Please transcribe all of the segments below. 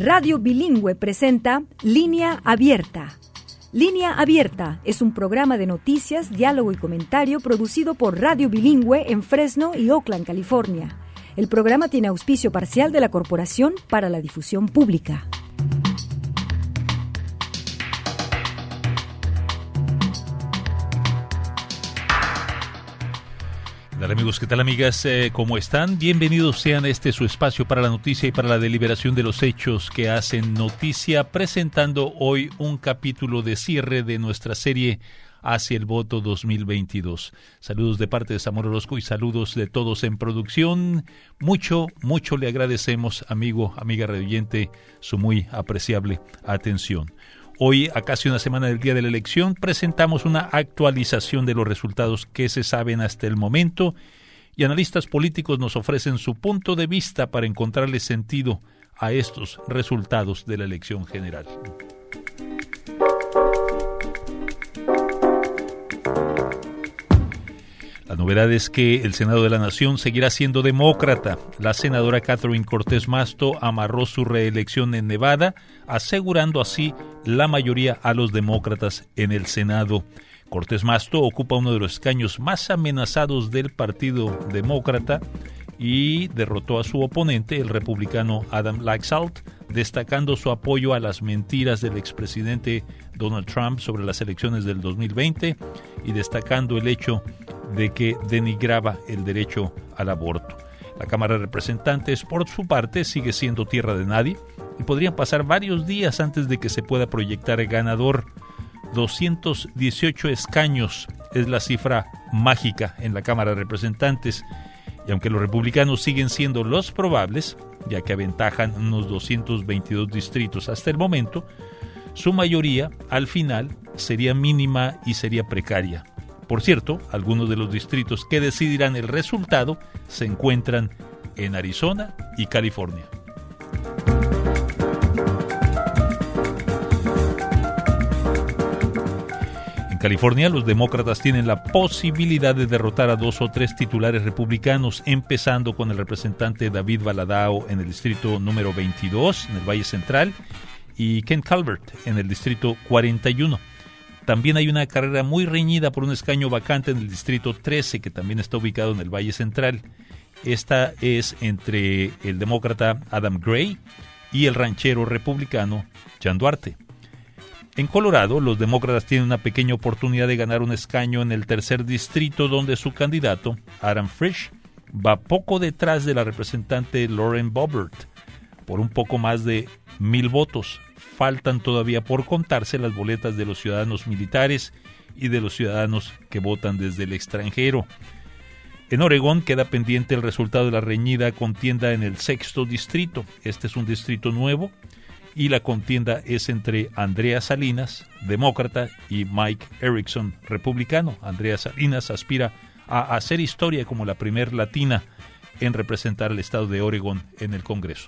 Radio Bilingüe presenta Línea Abierta. Línea Abierta es un programa de noticias, diálogo y comentario producido por Radio Bilingüe en Fresno y Oakland, California. El programa tiene auspicio parcial de la Corporación para la Difusión Pública. ¿Qué tal amigos? ¿Qué tal amigas? ¿Cómo están? Bienvenidos sean a este su espacio para la noticia y para la deliberación de los hechos que hacen noticia, presentando hoy un capítulo de cierre de nuestra serie Hacia el Voto 2022. Saludos de parte de Samuel Orozco y saludos de todos en producción. Mucho le agradecemos, amiga radioyente, su muy apreciable atención. Hoy, a casi una semana del día de la elección, presentamos una actualización de los resultados que se saben hasta el momento y analistas políticos nos ofrecen su punto de vista para encontrarle sentido a estos resultados de la elección general. La novedad es que el Senado de la Nación seguirá siendo demócrata. La senadora Catherine Cortés Masto amarró su reelección en Nevada, asegurando así la mayoría a los demócratas en el Senado. Cortés Masto ocupa uno de los escaños más amenazados del Partido Demócrata y derrotó a su oponente, el republicano Adam Laxalt, destacando su apoyo a las mentiras del expresidente Donald Trump sobre las elecciones del 2020 y destacando el hecho de que denigraba el derecho al aborto. La Cámara de Representantes, por su parte, sigue siendo tierra de nadie y podrían pasar varios días antes de que se pueda proyectar ganador. 218 escaños es la cifra mágica en la Cámara de Representantes, y aunque los republicanos siguen siendo los probables, ya que aventajan unos 222 distritos hasta el momento, su mayoría al final sería mínima y sería precaria. Por cierto, algunos de los distritos que decidirán el resultado se encuentran en Arizona y California. En California, los demócratas tienen la posibilidad de derrotar a 2 o 3 titulares republicanos, empezando con el representante David Valadao en el distrito número 22, en el Valle Central, y Ken Calvert en el distrito 41. También hay una carrera muy reñida por un escaño vacante en el distrito 13, que también está ubicado en el Valle Central. Esta es entre el demócrata Adam Gray y el ranchero republicano Jan Duarte. En Colorado, los demócratas tienen una pequeña oportunidad de ganar un escaño en el tercer distrito, donde su candidato, Adam Frisch, va poco detrás de la representante Lauren Boebert, por un poco más de 1,000 votos. Faltan todavía por contarse las boletas de los ciudadanos militares y de los ciudadanos que votan desde el extranjero. En Oregón queda pendiente el resultado de la reñida contienda en el 6º distrito. Este es un distrito nuevo y la contienda es entre Andrea Salinas, demócrata, y Mike Erickson, republicano. Andrea Salinas aspira a hacer historia como la primer latina en representar al estado de Oregón en el Congreso.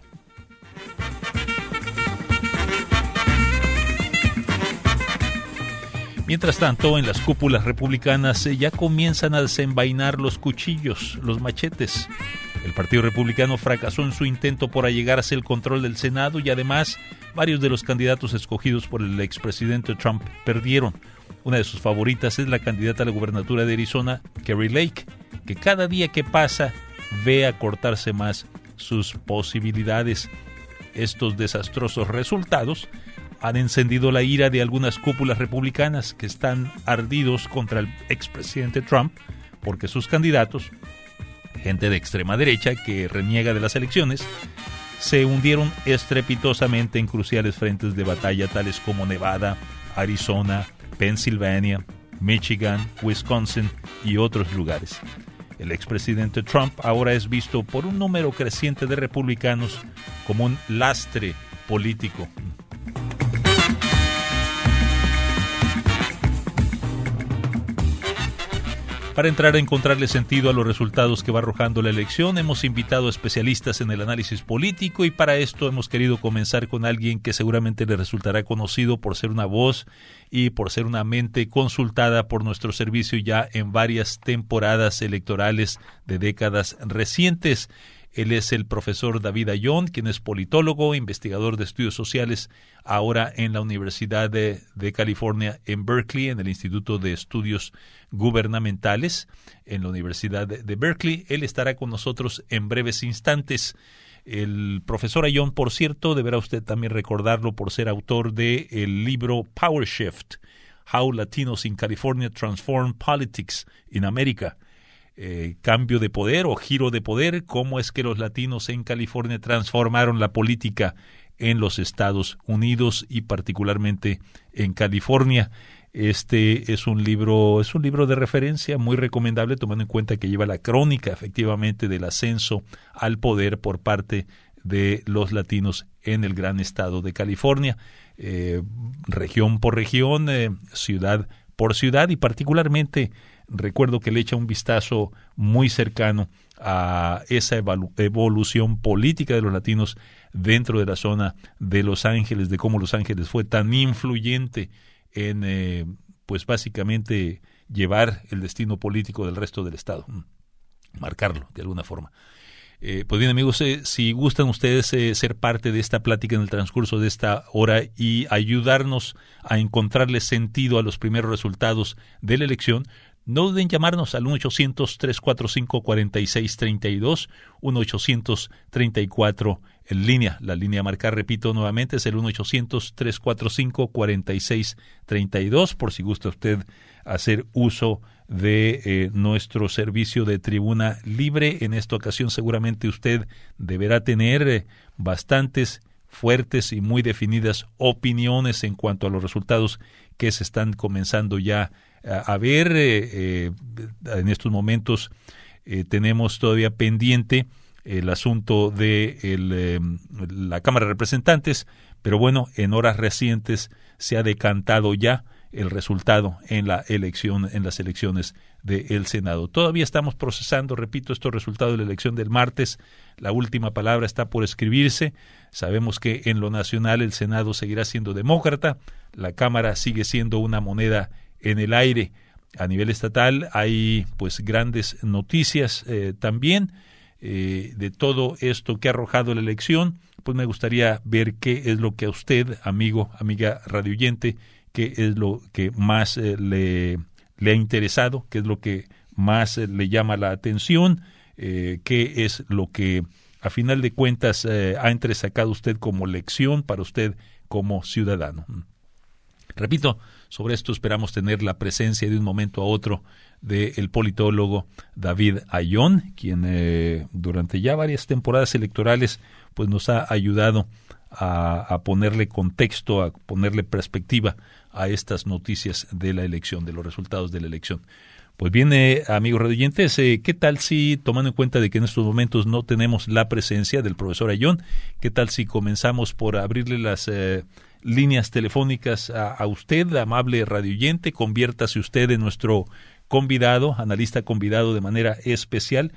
Mientras tanto, en las cúpulas republicanas ya comienzan a desenvainar los cuchillos, los machetes. El Partido Republicano fracasó en su intento por allegarse el control del Senado y además varios de los candidatos escogidos por el expresidente Trump perdieron. Una de sus favoritas es la candidata a la gubernatura de Arizona, Kari Lake, que cada día que pasa ve acortarse más sus posibilidades. Estos desastrosos resultados han encendido la ira de algunas cúpulas republicanas que están ardidos contra el expresidente Trump porque sus candidatos, gente de extrema derecha que reniega de las elecciones, se hundieron estrepitosamente en cruciales frentes de batalla tales como Nevada, Arizona, Pensilvania, Michigan, Wisconsin y otros lugares. El expresidente Trump ahora es visto por un número creciente de republicanos como un lastre político. Para entrar a encontrarle sentido a los resultados que va arrojando la elección, hemos invitado a especialistas en el análisis político y para esto hemos querido comenzar con alguien que seguramente le resultará conocido por ser una voz y por ser una mente consultada por nuestro servicio ya en varias temporadas electorales de décadas recientes. Él es el profesor David Ayón, quien es politólogo, investigador de estudios sociales, ahora en la Universidad de California en Berkeley, en el Instituto de Estudios Gubernamentales, en la Universidad de Berkeley. Él estará con nosotros en breves instantes. El profesor Ayón, por cierto, deberá usted también recordarlo por ser autor del libro Power Shift, How Latinos in California Transform Politics in America. Cambio de poder o giro de poder, cómo es que los latinos en California transformaron la política en los Estados Unidos y particularmente en California. Este es un libro de referencia muy recomendable, tomando en cuenta que lleva la crónica efectivamente del ascenso al poder por parte de los latinos en el gran estado de California, región por región, ciudad por ciudad, y particularmente recuerdo que le echa un vistazo muy cercano a esa evolución política de los latinos dentro de la zona de Los Ángeles, de cómo Los Ángeles fue tan influyente en, pues básicamente, llevar el destino político del resto del estado, marcarlo de alguna forma. Pues bien, amigos, si gustan ustedes ser parte de esta plática en el transcurso de esta hora y ayudarnos a encontrarle sentido a los primeros resultados de la elección, no duden en llamarnos al 1-800-345-4632, 1-800-34 en línea. La línea a marcar, repito nuevamente, es el 1-800-345-4632, por si gusta usted hacer uso de nuestro servicio de tribuna libre. En esta ocasión seguramente usted deberá tener bastantes fuertes y muy definidas opiniones en cuanto a los resultados que se están comenzando ya a ver. En estos momentos tenemos todavía pendiente el asunto de la Cámara de Representantes, pero bueno, en horas recientes se ha decantado ya el resultado en las elecciones del Senado. Todavía estamos procesando, repito, estos resultados de la elección del martes. La última palabra está por escribirse. Sabemos que en lo nacional el Senado seguirá siendo demócrata, la Cámara sigue siendo una moneda en el aire. A nivel estatal hay pues grandes noticias también de todo esto que ha arrojado la elección. Pues me gustaría ver qué es lo que a usted, amigo, amiga radioyente, qué es lo que más le ha interesado, qué es lo que más le llama la atención, qué es lo que a final de cuentas ha entresacado usted como lección para usted como ciudadano. Repito, sobre esto esperamos tener la presencia de un momento a otro del politólogo David Ayón, quien durante ya varias temporadas electorales pues nos ha ayudado a ponerle contexto, a ponerle perspectiva a estas noticias de la elección, de los resultados de la elección. Pues bien, amigos radioyentes, ¿qué tal si, tomando en cuenta de que en estos momentos no tenemos la presencia del profesor Ayón, qué tal si comenzamos por abrirle las líneas telefónicas a usted, amable radioyente? Conviértase usted en nuestro convidado, analista convidado de manera especial.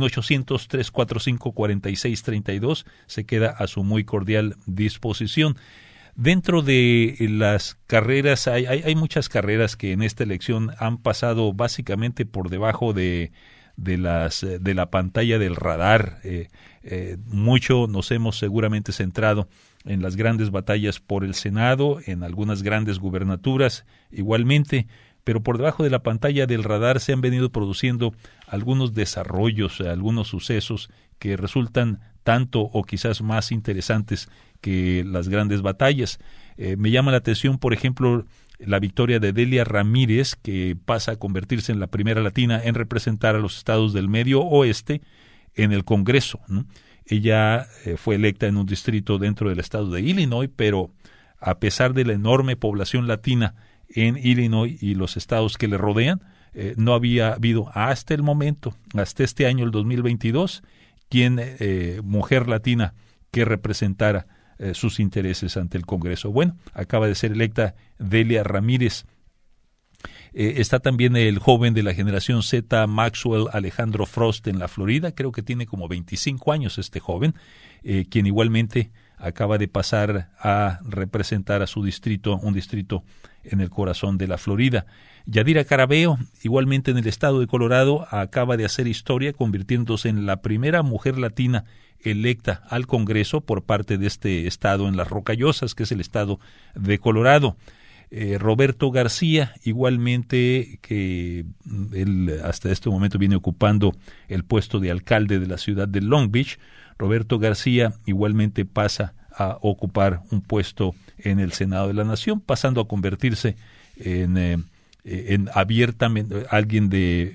1-800-345-4632 se queda a su muy cordial disposición. Dentro de las carreras, hay muchas carreras que en esta elección han pasado básicamente por debajo de la pantalla del radar. Mucho nos hemos seguramente centrado en las grandes batallas por el Senado, en algunas grandes gubernaturas igualmente, pero por debajo de la pantalla del radar se han venido produciendo algunos desarrollos, algunos sucesos que resultan tanto o quizás más interesantes que las grandes batallas. Me llama la atención, por ejemplo, la victoria de Delia Ramírez, que pasa a convertirse en la primera latina en representar a los estados del Medio Oeste en el Congreso, ¿no? Ella fue electa en un distrito dentro del estado de Illinois, pero a pesar de la enorme población latina en Illinois y los estados que le rodean, no había habido hasta el momento, hasta este año, el 2022, mujer latina que representara sus intereses ante el Congreso. Bueno, acaba de ser electa Delia Ramírez. Está también el joven de la generación Z, Maxwell Alejandro Frost, en la Florida. Creo que tiene como 25 años este joven, quien igualmente acaba de pasar a representar a su distrito, un distrito en el corazón de la Florida. Yadira Carabeo, igualmente en el estado de Colorado, acaba de hacer historia convirtiéndose en la primera mujer latina electa al Congreso por parte de este estado en las Rocallosas, que es el estado de Colorado. Roberto García, igualmente, que él hasta este momento viene ocupando el puesto de alcalde de la ciudad de Long Beach. Roberto García igualmente pasa a ocupar un puesto en el Senado de la Nación, pasando a convertirse en abiertamente alguien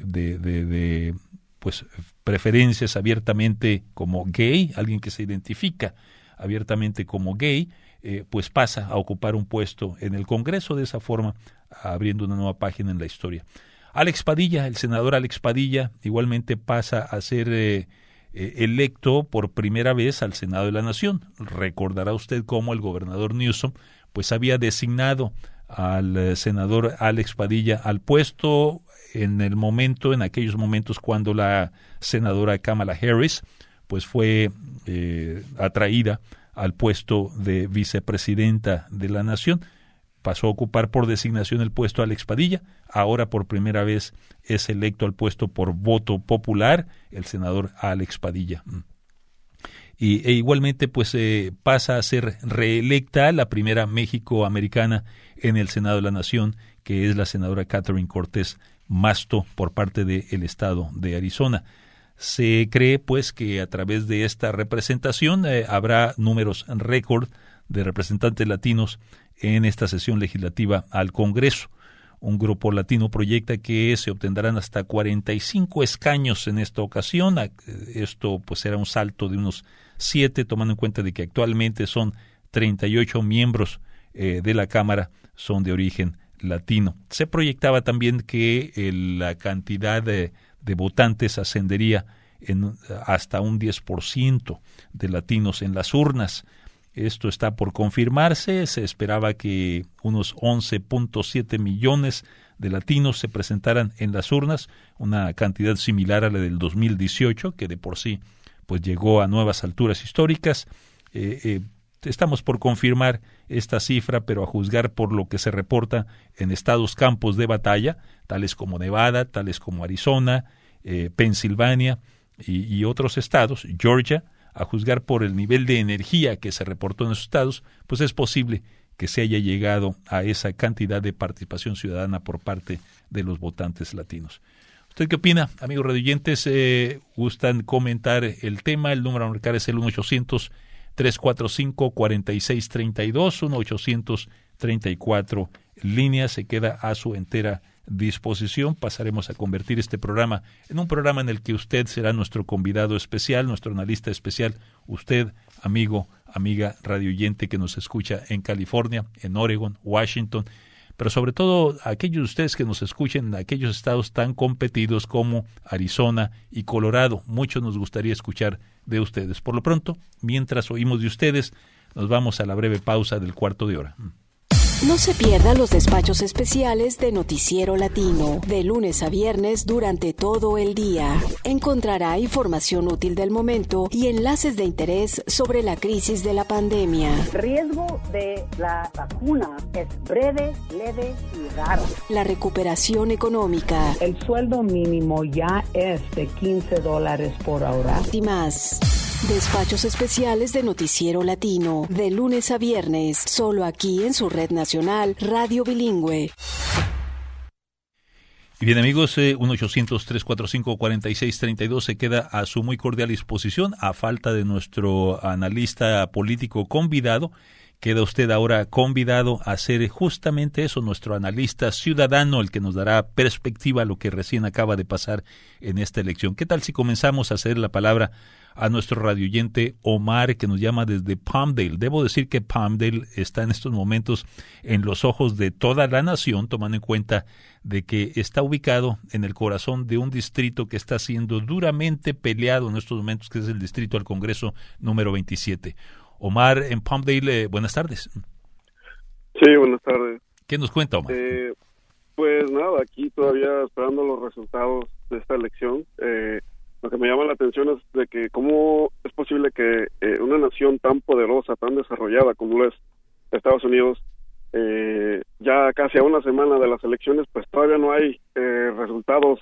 de pues preferencias abiertamente como gay, alguien que se identifica abiertamente como gay, pues pasa a ocupar un puesto en el Congreso, de esa forma abriendo una nueva página en la historia. Alex Padilla, el senador Alex Padilla, igualmente pasa a ser electo por primera vez al Senado de la Nación. Recordará usted cómo el gobernador Newsom pues había designado al senador Alex Padilla al puesto en aquellos momentos cuando la senadora Kamala Harris pues fue atraída al puesto de vicepresidenta de la Nación. Pasó a ocupar por designación el puesto Alex Padilla. Ahora por primera vez es electo al puesto por voto popular el senador Alex Padilla. E igualmente pues pasa a ser reelecta la primera México-americana en el Senado de la Nación, que es la senadora Catherine Cortés Masto por parte del estado de Arizona. Se cree pues que a través de esta representación habrá números récord de representantes latinos en esta sesión legislativa al Congreso. Un grupo latino proyecta que se obtendrán hasta 45 escaños en esta ocasión. Esto pues será un salto de unos 7, tomando en cuenta de que actualmente son 38 miembros de la Cámara son de origen latino. Se proyectaba también que la cantidad de votantes ascendería hasta un 10% de latinos en las urnas. Esto está por confirmarse. Se esperaba que unos 11.7 millones de latinos se presentaran en las urnas, una cantidad similar a la del 2018, que de por sí pues llegó a nuevas alturas históricas. Estamos por confirmar esta cifra, pero a juzgar por lo que se reporta en estados campos de batalla, tales como Nevada, tales como Arizona, Pensilvania y otros estados, Georgia, a juzgar por el nivel de energía que se reportó en esos estados, pues es posible que se haya llegado a esa cantidad de participación ciudadana por parte de los votantes latinos. ¿Usted qué opina, amigos radioyentes? ¿Gustan comentar el tema? El número a marcar es el 1-800-345-4632, 1-800-34 líneas. Se queda a su entera disposición. Pasaremos a convertir este programa en un programa en el que usted será nuestro convidado especial, nuestro analista especial. Usted, amigo, amiga radioyente que nos escucha en California, en Oregon, Washington, pero sobre todo aquellos de ustedes que nos escuchen en aquellos estados tan competidos como Arizona y Colorado. Mucho nos gustaría escuchar de ustedes. Por lo pronto, mientras oímos de ustedes, nos vamos a la breve pausa del cuarto de hora. No se pierda los despachos especiales de Noticiero Latino, de lunes a viernes durante todo el día. Encontrará información útil del momento y enlaces de interés sobre la crisis de la pandemia. El riesgo de la vacuna es breve, leve y raro. La recuperación económica. El sueldo mínimo ya es de $15 por hora. Y más. Despachos especiales de Noticiero Latino, de lunes a viernes, solo aquí en su red nacional Radio Bilingüe. Y bien, amigos, 1-800-345-4632 se queda a su muy cordial disposición. A falta de nuestro analista político convidado, queda usted ahora convidado a ser justamente eso, nuestro analista ciudadano, el que nos dará perspectiva a lo que recién acaba de pasar en esta elección. ¿Qué tal si comenzamos a ceder la palabra a nuestro radioyente Omar, que nos llama desde Palmdale? Debo decir que Palmdale está en estos momentos en los ojos de toda la nación, tomando en cuenta de que está ubicado en el corazón de un distrito que está siendo duramente peleado en estos momentos, que es el distrito al Congreso número 27. Omar, en Palmdale, buenas tardes. Sí, buenas tardes. ¿Qué nos cuenta, Omar? Pues nada, aquí todavía esperando los resultados de esta elección. Lo que me llama la atención es de que cómo es posible que una nación nación tan poderosa, tan desarrollada como lo es Estados Unidos, ya casi a una semana de las elecciones, pues todavía no hay resultados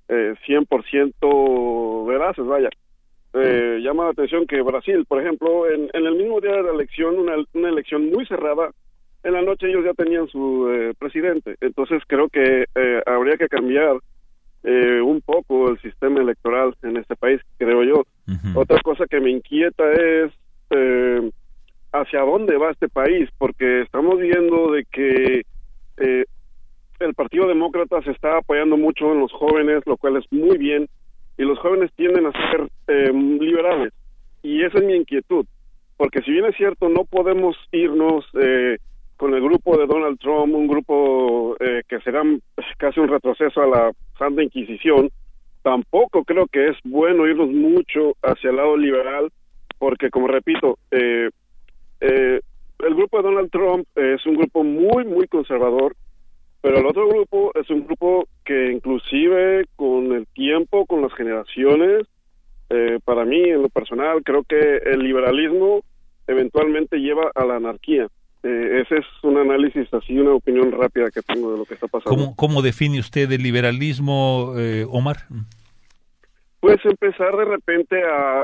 100% veraces, vaya. Llama la atención que Brasil, por ejemplo, en el mismo día de la elección, una elección muy cerrada, en la noche ellos ya tenían su presidente. Entonces creo que habría que cambiar un poco el sistema electoral en este país, creo yo. Uh-huh. Otra cosa que me inquieta es hacia dónde va este país, porque estamos viendo de que el Partido Demócrata se está apoyando mucho en los jóvenes, lo cual es muy bien, y los jóvenes tienden a ser liberales, y esa es mi inquietud, porque si bien es cierto, no podemos irnos con el grupo de Donald Trump, un grupo que será casi un retroceso a la Santa Inquisición. Tampoco creo que es bueno irnos mucho hacia el lado liberal, porque, como repito, el grupo de Donald Trump es un grupo muy, muy conservador, pero el otro grupo es un grupo que inclusive con el tiempo, con las generaciones, para mí, en lo personal, creo que el liberalismo eventualmente lleva a la anarquía. Ese es un análisis así, una opinión rápida que tengo de lo que está pasando. ¿Cómo define usted el liberalismo, Omar? Pues empezar de repente a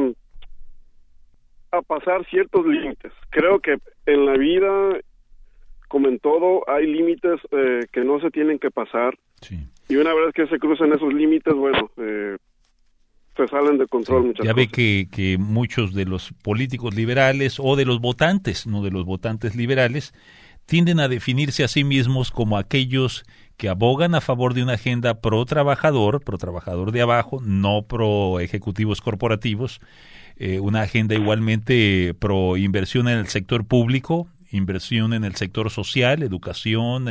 pasar ciertos límites. Creo que en la vida, como en todo, hay límites que no se tienen que pasar. Sí. Y una vez que se cruzan esos límites, bueno, se salen de control, sí, muchas ya cosas. Ve que muchos de los políticos liberales o de los votantes, no de los votantes liberales, tienden a definirse a sí mismos como aquellos que abogan a favor de una agenda pro trabajador de abajo, no pro ejecutivos corporativos, una agenda igualmente pro inversión en el sector público, inversión en el sector social, educación,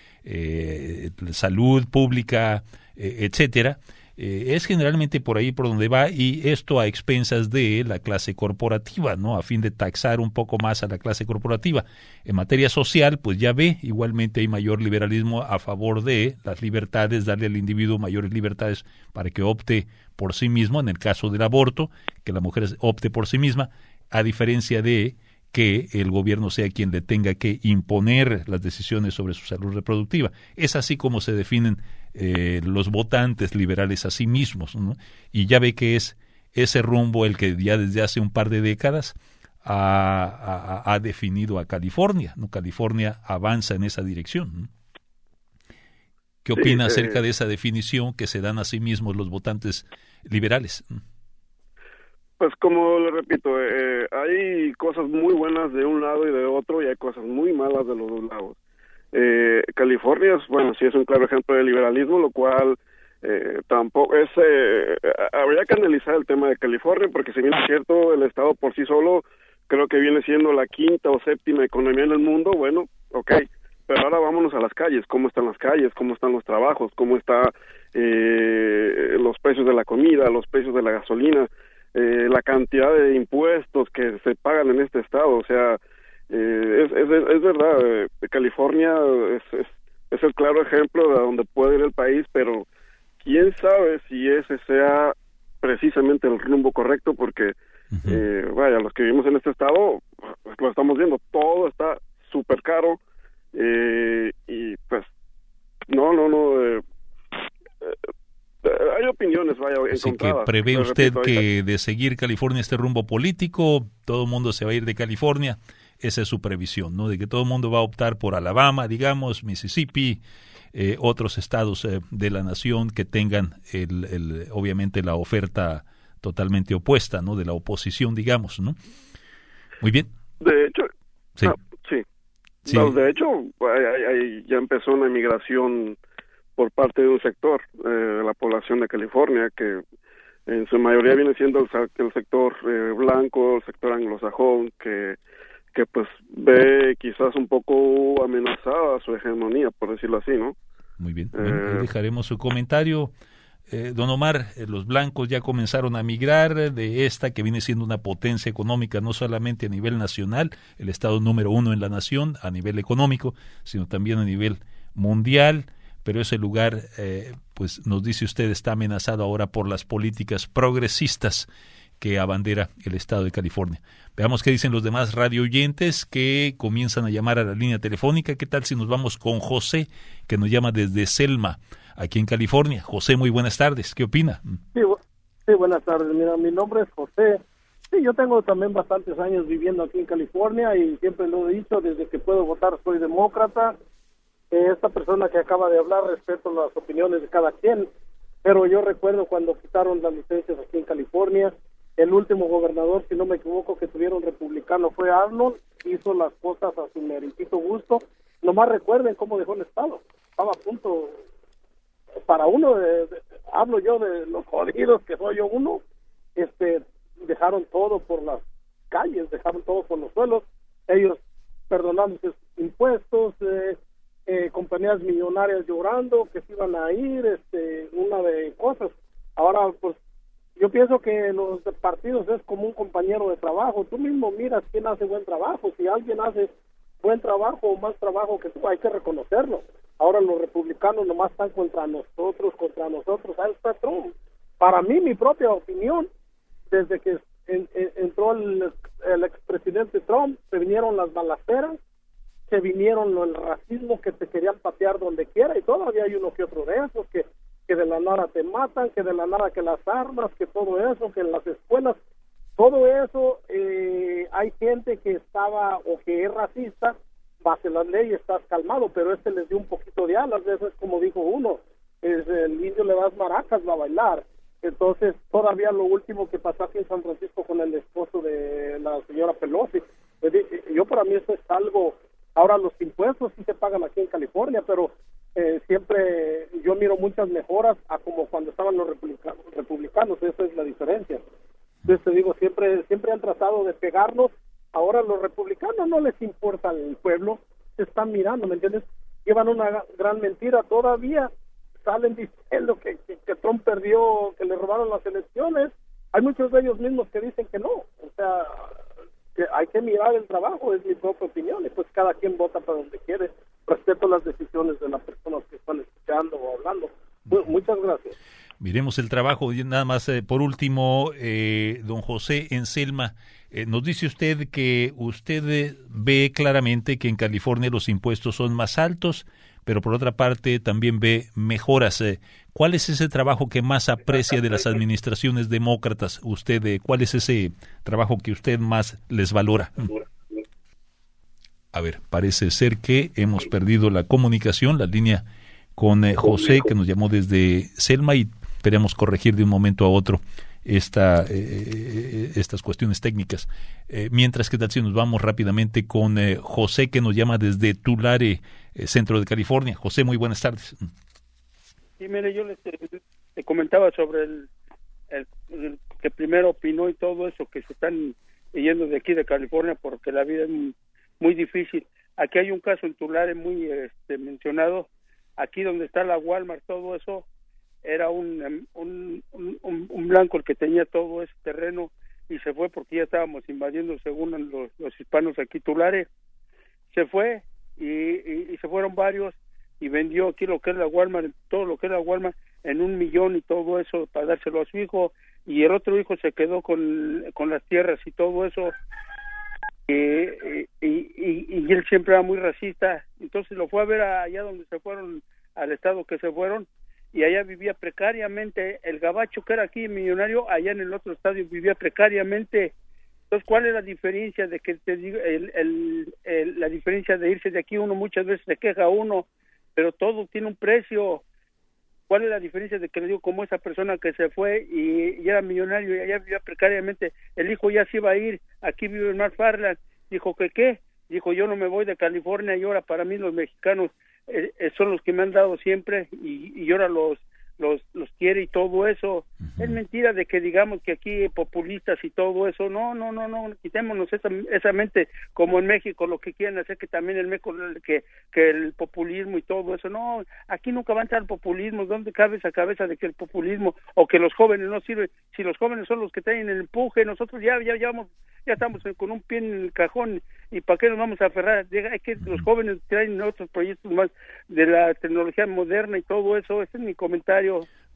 salud pública, etcétera. Es generalmente por ahí por donde va, y esto a expensas de la clase corporativa, ¿no? A fin de taxar un poco más a la clase corporativa. En materia social, pues ya ve, igualmente hay mayor liberalismo a favor de las libertades, darle al individuo mayores libertades para que opte por sí mismo, en el caso del aborto, que la mujer opte por sí misma, a diferencia de que el gobierno sea quien le tenga que imponer las decisiones sobre su salud reproductiva. Es así como se definen los votantes liberales a sí mismos, ¿no? Y ya ve que es ese rumbo el que ya desde hace un par de décadas ha definido a California, ¿no? California avanza en esa dirección, ¿no? ¿Qué opina acerca de esa definición que se dan a sí mismos los votantes liberales? Pues como le repito, hay cosas muy buenas de un lado y de otro, y hay cosas muy malas de los dos lados. California sí es un claro ejemplo de liberalismo, lo cual tampoco es... habría que analizar el tema de California, porque si bien es cierto, el estado por sí solo creo que viene siendo la quinta o séptima economía en el mundo, bueno, okay, pero ahora vámonos a las calles. ¿Cómo están las calles? ¿Cómo están los trabajos? ¿Cómo están los precios de la comida, los precios de la gasolina? La cantidad de impuestos que se pagan en este estado, o sea, es verdad, California es el claro ejemplo de donde puede ir el país, pero quién sabe si ese sea precisamente el rumbo correcto, porque los que vivimos en este estado, pues, lo estamos viendo, todo está súper caro, y pues hay opiniones, encontradas. Así que prevé usted que de seguir California este rumbo político, todo el mundo se va a ir de California. Esa es su previsión, ¿no? De que todo el mundo va a optar por Alabama, digamos, Mississippi, otros estados de la nación que tengan obviamente la oferta totalmente opuesta, ¿no? De la oposición, digamos, ¿no? Muy bien. De hecho, sí. Sí. No, de hecho, ya empezó una migración por parte de un sector de la población de California, que en su mayoría viene siendo el sector blanco, el sector anglosajón, que pues ve quizás un poco amenazada su hegemonía, por decirlo así, ¿no? Muy bien, ahí dejaremos su comentario. Don Omar, los blancos ya comenzaron a migrar de esta que viene siendo una potencia económica no solamente a nivel nacional, el estado número 1 en la nación a nivel económico, sino también a nivel mundial, pero ese lugar, pues nos dice usted, está amenazado ahora por las políticas progresistas que abandera el estado de California. Veamos qué dicen los demás radioyentes que comienzan a llamar a la línea telefónica. ¿Qué tal si nos vamos con José, que nos llama desde Selma, aquí en California? José, muy buenas tardes. ¿Qué opina? Sí, buenas tardes. Mira, mi nombre es José. Sí, yo tengo también bastantes años viviendo aquí en California y siempre lo he dicho, desde que puedo votar soy demócrata. Esta persona que acaba de hablar, respeto las opiniones de cada quien, pero yo recuerdo cuando quitaron las licencias aquí en California, el último gobernador, si no me equivoco, que tuvieron republicano fue Arnold, hizo las cosas a su meritito gusto. Nomás recuerden cómo dejó el estado, estaba a punto, para uno, hablo yo de los jodidos que soy yo uno, dejaron todo por las calles, dejaron todo por los suelos, ellos perdonándose impuestos, compañías millonarias llorando que se iban a ir, una de cosas. Ahora, pues, yo pienso que los partidos es como un compañero de trabajo. Tú mismo miras quién hace buen trabajo. Si alguien hace buen trabajo o más trabajo que tú, hay que reconocerlo. Ahora los republicanos nomás están contra nosotros. Ahí está Trump. Para mí, mi propia opinión, desde que entró el expresidente Trump, se vinieron las balaceras, se vinieron el racismo, que te querían patear donde quiera, y todavía hay uno que otro de esos, que de la nada te matan, que de la nada que las armas, que todo eso, que en las escuelas, todo eso, hay gente que estaba o que es racista, bajo las leyes estás calmado, pero les dio un poquito de alas, eso es como dijo uno, el indio le das maracas, va a bailar. Entonces, todavía lo último que pasó aquí en San Francisco con el esposo de la señora Pelosi, yo para mí eso es algo. Ahora los impuestos sí se pagan aquí en California, pero siempre yo miro muchas mejoras a como cuando estaban los republicanos, esa es la diferencia. Entonces te digo, siempre han tratado de pegarnos. Ahora los republicanos no les importa el pueblo, se están mirando, ¿me entiendes? Llevan una gran mentira, todavía salen diciendo que Trump perdió, que le robaron las elecciones. Hay muchos de ellos mismos que dicen que no, o sea, que hay que mirar el trabajo, es mi propia opinión, y pues cada quien vota para donde quiere. Respeto las decisiones de las personas que están escuchando o hablando. Muchas gracias. Miremos el trabajo. Y nada más, por último, don José en Selma, nos dice usted que usted ve claramente que en California los impuestos son más altos, pero por otra parte también ve mejoras. ¿Cuál es ese trabajo que más aprecia de las administraciones demócratas? Usted, ¿cuál es ese trabajo que usted más les valora? A ver, parece ser que hemos perdido la comunicación, la línea con José, que nos llamó desde Selma, y esperemos corregir de un momento a otro estas cuestiones técnicas. Mientras, ¿qué tal si nos vamos rápidamente con José, que nos llama desde Tulare, centro de California? José, muy buenas tardes. Sí, mire, yo le comentaba sobre el que primero opinó y todo eso, que se están yendo de aquí de California porque la vida es muy difícil. Aquí hay un caso en Tulare muy mencionado, aquí donde está la Walmart, todo eso, era un blanco el que tenía todo ese terreno y se fue porque ya estábamos invadiendo, según los hispanos aquí Tulare. Se fue y se fueron varios y vendió aquí lo que es la Walmart, todo lo que es la Walmart en $1 millón y todo eso para dárselo a su hijo, y el otro hijo se quedó con las tierras y todo eso. Y él siempre era muy racista, entonces lo fue a ver allá donde se fueron, al estado que se fueron, y allá vivía precariamente. El gabacho que era aquí millonario, allá en el otro estadio vivía precariamente. Entonces, ¿cuál es la diferencia de que te digo, la diferencia de irse de aquí? Uno muchas veces se queja uno, pero todo tiene un precio. ¿Cuál es la diferencia de que le digo, como esa persona que se fue y era millonario y allá vivía precariamente, el hijo ya se iba a ir, aquí vive en McFarland, dijo que qué, dijo yo no me voy de California y ahora para mí los mexicanos son los que me han dado siempre y ahora los quiere y todo eso. Es mentira de que digamos que aquí populistas y todo eso, no, quitémonos esa mente, como en México lo que quieren hacer, que también en México que el populismo y todo eso, no, aquí nunca va a entrar el populismo. ¿Dónde cabe esa cabeza de que el populismo o que los jóvenes no sirven? Si los jóvenes son los que traen el empuje, nosotros ya estamos con un pie en el cajón, y ¿para qué nos vamos a aferrar? Hay que los jóvenes traen otros proyectos más de la tecnología moderna y todo eso. Ese es mi comentario.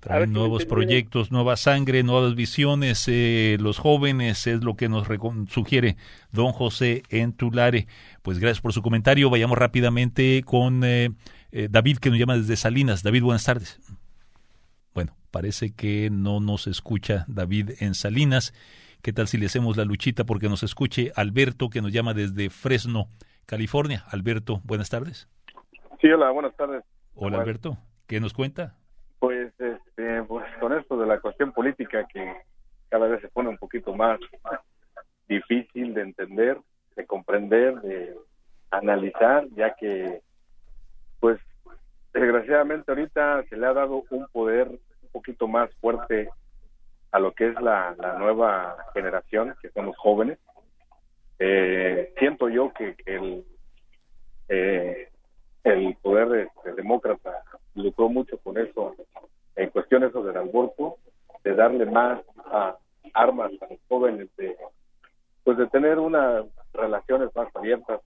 Traen nuevos proyectos, nueva sangre, nuevas visiones. Los jóvenes es lo que nos sugiere don José en Tulare. Pues gracias por su comentario. Vayamos rápidamente con David, que nos llama desde Salinas. David, buenas tardes. Bueno, parece que no nos escucha David en Salinas. ¿Qué tal si le hacemos la luchita porque nos escuche Alberto, que nos llama desde Fresno, California? Alberto, buenas tardes. Sí, hola, buenas tardes. Hola, Alberto. ¿Qué nos cuenta? Pues con esto de la cuestión política que cada vez se pone un poquito más difícil de entender, de comprender, de analizar, ya que pues desgraciadamente ahorita se le ha dado un poder un poquito más fuerte a lo que es la nueva generación, que son los jóvenes. Siento yo que el poder demócrata lucró mucho con eso, en cuestiones del aborto, de darle más armas a los jóvenes, de tener unas relaciones más abiertas.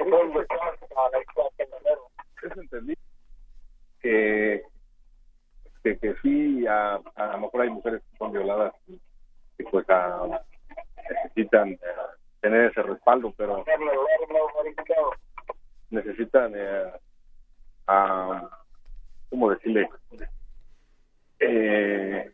Es entendible que sí, a lo mejor hay mujeres que son violadas y pues necesitan tener ese respaldo, pero necesitan ¿cómo decirle? Es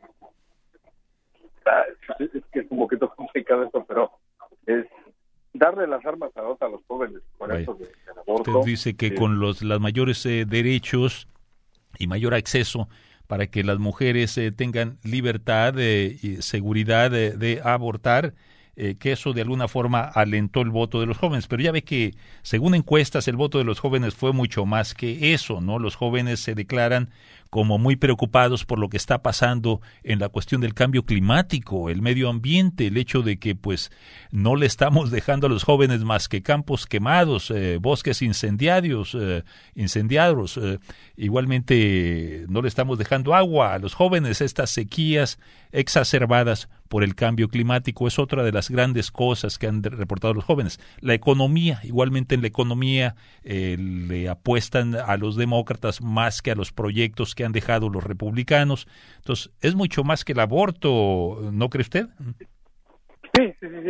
que es un poquito complicado esto, pero es darle las armas a los jóvenes con esto del aborto. Usted dice que con los mayores derechos y mayor acceso para que las mujeres tengan libertad y seguridad de abortar, que eso de alguna forma alentó el voto de los jóvenes, pero ya ve que según encuestas el voto de los jóvenes fue mucho más que eso, ¿no? Los jóvenes se declaran como muy preocupados por lo que está pasando en la cuestión del cambio climático, el medio ambiente, el hecho de que pues no le estamos dejando a los jóvenes más que campos quemados, bosques incendiados, igualmente no le estamos dejando agua a los jóvenes, estas sequías exacerbadas por el cambio climático es otra de las grandes cosas que han reportado los jóvenes. La economía, igualmente en la economía le apuestan a los demócratas más que a los proyectos que han dejado los republicanos. Entonces, es mucho más que el aborto, ¿no cree usted? Sí.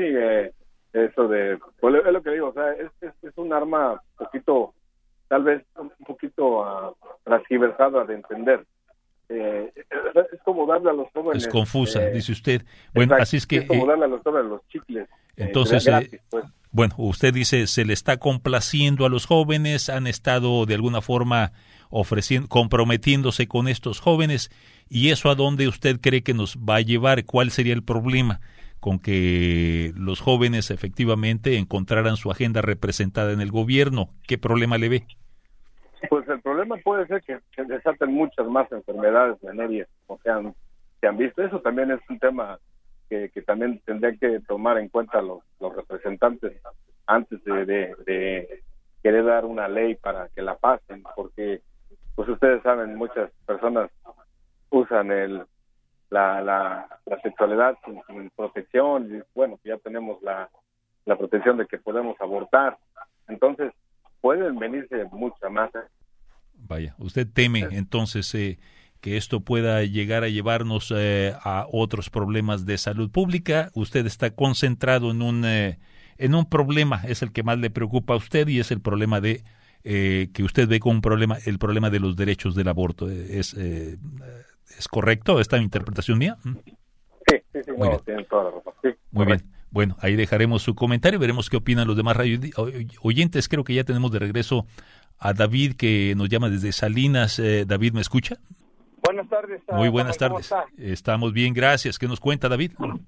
Eso pues es lo que digo, o sea, es un arma tal vez un poquito transgiversada de entender. Es como darle a los jóvenes. Es confusa, dice usted. Bueno, exacto, así es que. Es como darle a los jóvenes los chicles. Entonces, gratis, pues. Bueno, usted dice, se le está complaciendo a los jóvenes, han estado de alguna forma comprometiéndose con estos jóvenes, y eso a dónde usted cree que nos va a llevar. ¿Cuál sería el problema con que los jóvenes efectivamente encontraran su agenda representada en el gobierno? ¿Qué problema le ve? Pues el problema puede ser que desaten muchas más enfermedades venéreas, como se han visto. Eso también es un tema que también tendría que tomar en cuenta los representantes antes de querer dar una ley para que la pasen, porque pues ustedes saben, muchas personas usan la sexualidad sin protección, y bueno, ya tenemos la protección de que podemos abortar, entonces pueden venirse muchas más. Vaya, usted teme entonces que esto pueda llegar a llevarnos a otros problemas de salud pública. Usted está concentrado en un problema, es el que más le preocupa a usted, y es el problema de que usted ve como un problema, el problema de los derechos del aborto. ¿Es correcto esta interpretación mía? Sí, tienen toda la razón. Sí, muy bien. Bueno, ahí dejaremos su comentario, veremos qué opinan los demás oyentes. Creo que ya tenemos de regreso a David, que nos llama desde Salinas. David, ¿me escucha? Buenas tardes. Muy buenas tardes. Estamos bien, gracias. ¿Qué nos cuenta, David?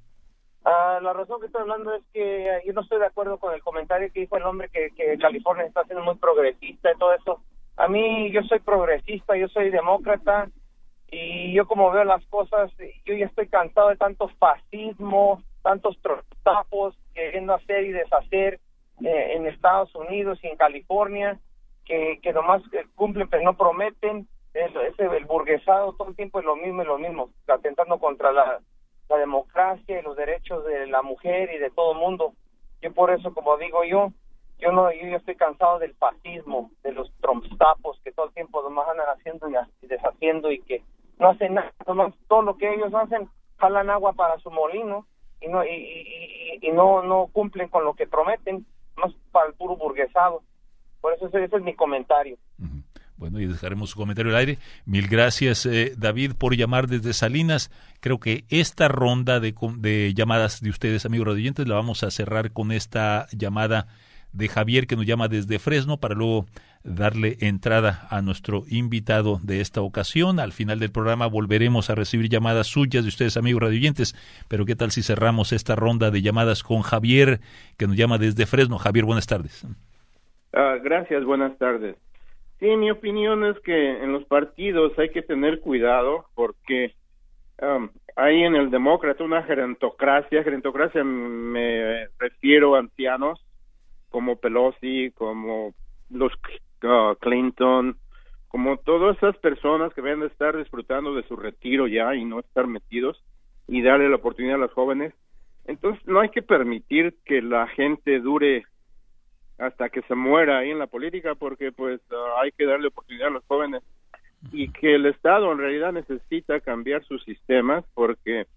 La razón que estoy hablando es que yo no estoy de acuerdo con el comentario que dijo el hombre que California está siendo muy progresista y todo eso. A mí, yo soy progresista, yo soy demócrata, y yo como veo las cosas, yo ya estoy cansado de tanto fascismo, tantos tapos queriendo hacer y deshacer en Estados Unidos y en California, que nomás cumplen pero no prometen. El burguesado todo el tiempo es lo mismo, atentando contra la democracia y los derechos de la mujer y de todo el mundo. Yo por eso, como digo yo estoy cansado del fascismo, de los trompstapos que todo el tiempo nomás andan haciendo y deshaciendo, y que no hacen nada, nomás todo lo que ellos hacen, jalan agua para su molino y no cumplen con lo que prometen, más para el puro burguesado. Por eso ese es mi comentario. Bueno, y dejaremos su comentario al aire. Mil gracias, David, por llamar desde Salinas. Creo que esta ronda de llamadas de ustedes, amigos radioyentes, la vamos a cerrar con esta llamada de Javier, que nos llama desde Fresno, para luego darle entrada a nuestro invitado de esta ocasión. Al final del programa volveremos a recibir llamadas suyas de ustedes, amigos radioyentes, pero ¿qué tal si cerramos esta ronda de llamadas con Javier, que nos llama desde Fresno? Javier, buenas tardes. Gracias, buenas tardes. Sí, mi opinión es que en los partidos hay que tener cuidado porque hay en el demócrata una gerontocracia me refiero a ancianos como Pelosi, como los Clinton, como todas esas personas que van a estar disfrutando de su retiro ya y no estar metidos y darle la oportunidad a los jóvenes. Entonces no hay que permitir que la gente dure hasta que se muera ahí en la política, porque pues hay que darle oportunidad a los jóvenes, y que el Estado en realidad necesita cambiar sus sistemas, porque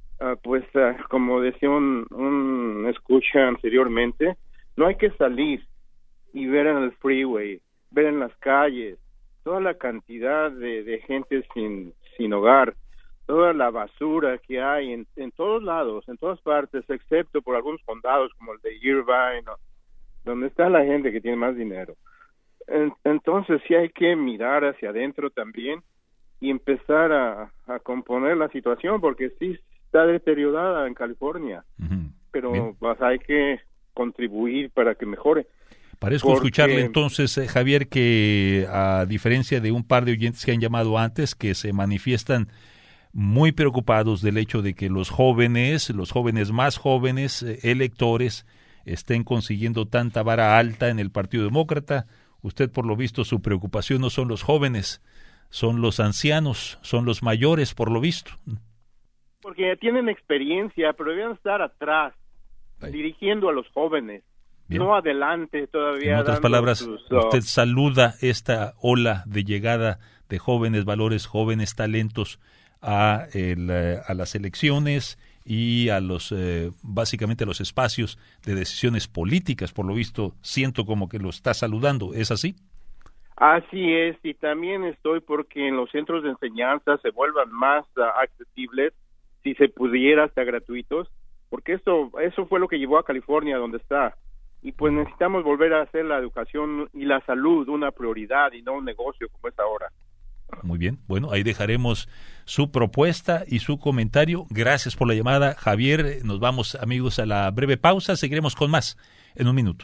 como decía un escucha anteriormente, no hay que salir y ver en el freeway, ver en las calles toda la cantidad de gente sin hogar, toda la basura que hay en todos lados, en todas partes, excepto por algunos condados como el de Irvine, donde está la gente que tiene más dinero. Entonces sí hay que mirar hacia adentro también y empezar a componer la situación, porque sí está deteriorada en California, pero hay que contribuir para que mejore. Parezco escucharle entonces, Javier, que a diferencia de un par de oyentes que han llamado antes, que se manifiestan muy preocupados del hecho de que los jóvenes más jóvenes, electores, estén consiguiendo tanta vara alta en el Partido Demócrata. Usted, por lo visto, su preocupación no son los jóvenes, son los ancianos, son los mayores, por lo visto. Porque tienen experiencia, pero deben estar atrás, dirigiendo a los jóvenes, no adelante todavía. En otras palabras, usted saluda esta ola de llegada de jóvenes valores, jóvenes talentos a las elecciones y a básicamente a los espacios de decisiones políticas. Por lo visto, siento como que lo está saludando. ¿Es así? Así es, y también estoy porque en los centros de enseñanza se vuelvan más accesibles, si se pudiera hasta gratuitos, porque eso fue lo que llevó a California donde está, y pues necesitamos volver a hacer la educación y la salud una prioridad y no un negocio como es ahora. Muy bien, bueno, ahí dejaremos su propuesta y su comentario. Gracias por la llamada, Javier. Nos vamos, amigos, a la breve pausa. Seguiremos con más en un minuto.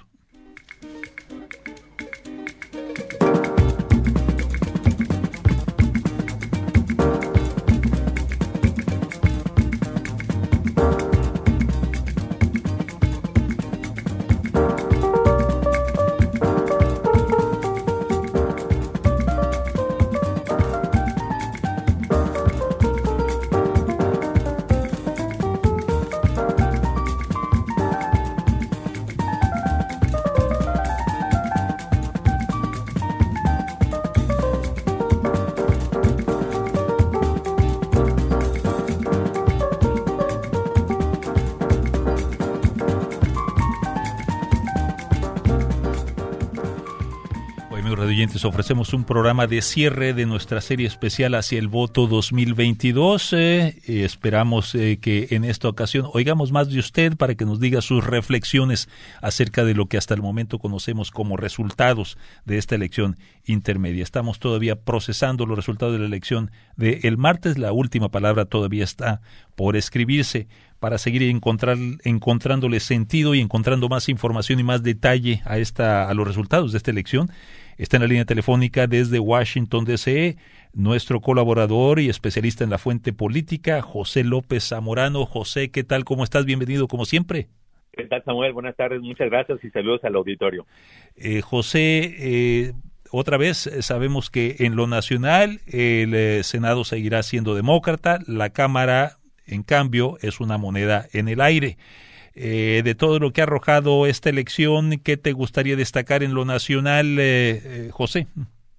Ofrecemos un programa de cierre de nuestra serie especial hacia el voto 2022. Esperamos que en esta ocasión oigamos más de usted para que nos diga sus reflexiones acerca de lo que hasta el momento conocemos como resultados de esta elección intermedia. Estamos todavía procesando los resultados de la elección del martes. La última palabra todavía está por escribirse, para seguir encontrándole sentido y encontrando más información y más detalle a los resultados de esta elección. Está en la línea telefónica desde Washington, D.C., nuestro colaborador y especialista en la fuente política, José López Zamorano. José, ¿qué tal? ¿Cómo estás? Bienvenido, como siempre. ¿Qué tal, Samuel? Buenas tardes, muchas gracias y saludos al auditorio. José, otra vez sabemos que en lo nacional el Senado seguirá siendo demócrata, la Cámara, en cambio, es una moneda en el aire. De todo lo que ha arrojado esta elección, ¿qué te gustaría destacar en lo nacional, José?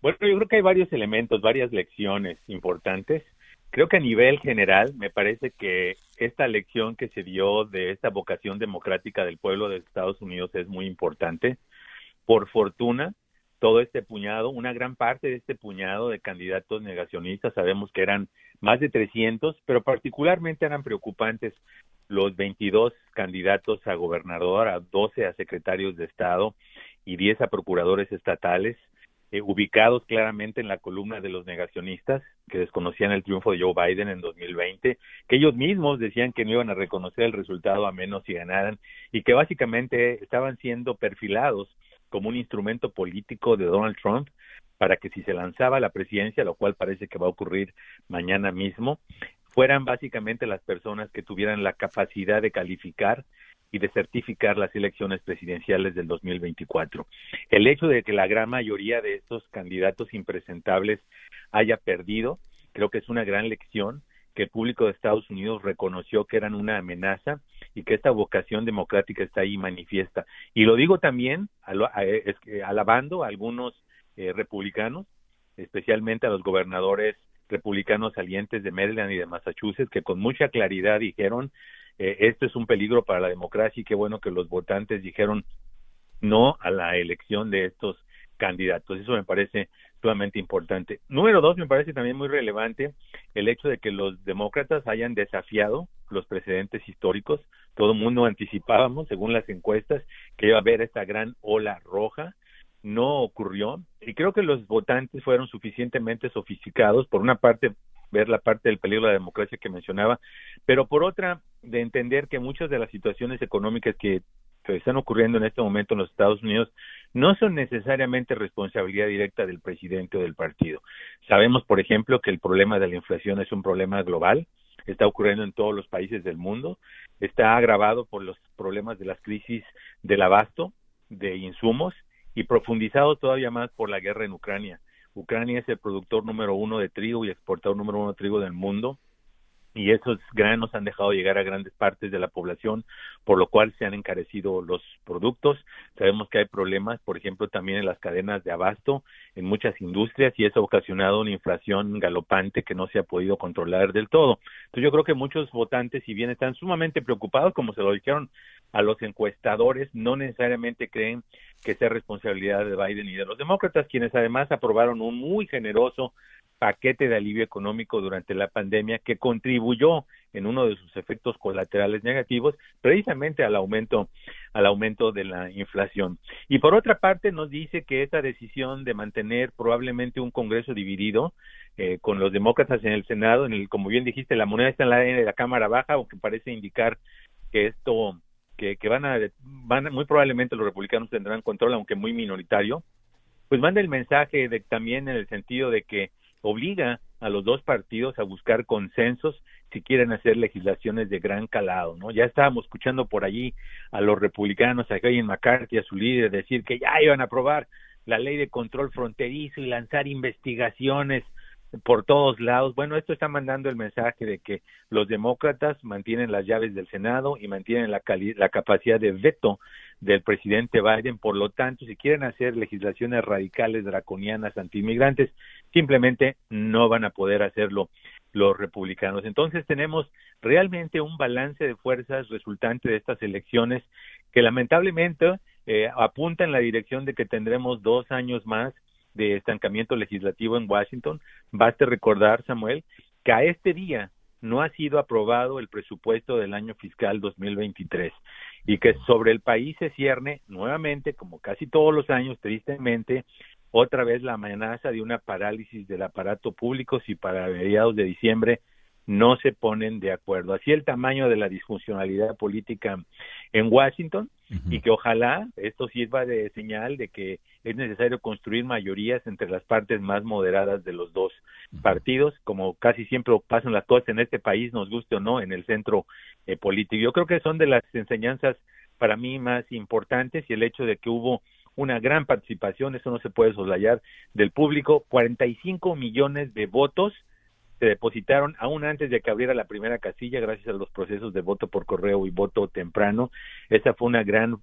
Bueno, yo creo que hay varios elementos, varias lecciones importantes. Creo que a nivel general me parece que esta lección que se dio de esta vocación democrática del pueblo de Estados Unidos es muy importante. Por fortuna, todo este puñado, una gran parte de este puñado de candidatos negacionistas, sabemos que eran más de 300, pero particularmente eran preocupantes los 22 candidatos a gobernador, a 12 a secretarios de Estado y 10 a procuradores estatales, ubicados claramente en la columna de los negacionistas, que desconocían el triunfo de Joe Biden en 2020, que ellos mismos decían que no iban a reconocer el resultado a menos si ganaran, y que básicamente estaban siendo perfilados como un instrumento político de Donald Trump para que si se lanzaba a la presidencia, lo cual parece que va a ocurrir mañana mismo, fueran básicamente las personas que tuvieran la capacidad de calificar y de certificar las elecciones presidenciales del 2024. El hecho de que la gran mayoría de estos candidatos impresentables haya perdido, creo que es una gran lección, que el público de Estados Unidos reconoció que eran una amenaza y que esta vocación democrática está ahí manifiesta. Y lo digo también alabando a algunos republicanos, especialmente a los gobernadores republicanos salientes de Maryland y de Massachusetts, que con mucha claridad dijeron esto es un peligro para la democracia y qué bueno que los votantes dijeron no a la elección de estos candidatos. Eso me parece sumamente importante. Número 2, me parece también muy relevante el hecho de que los demócratas hayan desafiado los precedentes históricos. Todo el mundo anticipábamos, según las encuestas, que iba a haber esta gran ola roja. No ocurrió y creo que los votantes fueron suficientemente sofisticados, por una parte ver la parte del peligro de la democracia que mencionaba, pero por otra de entender que muchas de las situaciones económicas que están ocurriendo en este momento en los Estados Unidos no son necesariamente responsabilidad directa del presidente o del partido. Sabemos, por ejemplo, que el problema de la inflación es un problema global, está ocurriendo en todos los países del mundo, está agravado por los problemas de las crisis del abasto de insumos y profundizado todavía más por la guerra en Ucrania. Ucrania es el productor número 1 de trigo y exportador número 1 de trigo del mundo, y esos granos han dejado llegar a grandes partes de la población, por lo cual se han encarecido los productos. Sabemos que hay problemas, por ejemplo, también en las cadenas de abasto, en muchas industrias, y eso ha ocasionado una inflación galopante que no se ha podido controlar del todo. Entonces yo creo que muchos votantes, si bien están sumamente preocupados, como se lo dijeron a los encuestadores, no necesariamente creen que sea responsabilidad de Biden y de los demócratas, quienes además aprobaron un muy generoso paquete de alivio económico durante la pandemia que contribuyó en uno de sus efectos colaterales negativos precisamente al aumento de la inflación. Y por otra parte nos dice que esta decisión de mantener probablemente un Congreso dividido con los demócratas en el Senado, como bien dijiste, la moneda está en la Cámara Baja, aunque parece indicar que esto que van muy probablemente los republicanos tendrán control, aunque muy minoritario, pues manda el mensaje también en el sentido de que obliga a los dos partidos a buscar consensos si quieren hacer legislaciones de gran calado, ¿no? Ya estábamos escuchando por allí a los republicanos, a Kevin McCarthy, a su líder, decir que ya iban a aprobar la ley de control fronterizo y lanzar investigaciones por todos lados. Bueno, esto está mandando el mensaje de que los demócratas mantienen las llaves del Senado y mantienen la capacidad de veto del presidente Biden. Por lo tanto, si quieren hacer legislaciones radicales, draconianas, antiinmigrantes, simplemente no van a poder hacerlo los republicanos. Entonces tenemos realmente un balance de fuerzas resultante de estas elecciones que lamentablemente apunta en la dirección de que tendremos 2 años más de estancamiento legislativo en Washington. Baste recordar, Samuel, que a este día no ha sido aprobado el presupuesto del año fiscal 2023 y que sobre el país se cierne nuevamente, como casi todos los años, tristemente, otra vez la amenaza de una parálisis del aparato público si para mediados de diciembre no se ponen de acuerdo. Así el tamaño de la disfuncionalidad política en Washington, y que ojalá esto sirva de señal de que es necesario construir mayorías entre las partes más moderadas de los dos partidos, como casi siempre pasan las cosas en este país, nos guste o no, en el centro político. Yo creo que son de las enseñanzas para mí más importantes, y el hecho de que hubo una gran participación, eso no se puede soslayar, del público, 45 millones de votos se depositaron aún antes de que abriera la primera casilla, gracias a los procesos de voto por correo y voto temprano. Esa fue una gran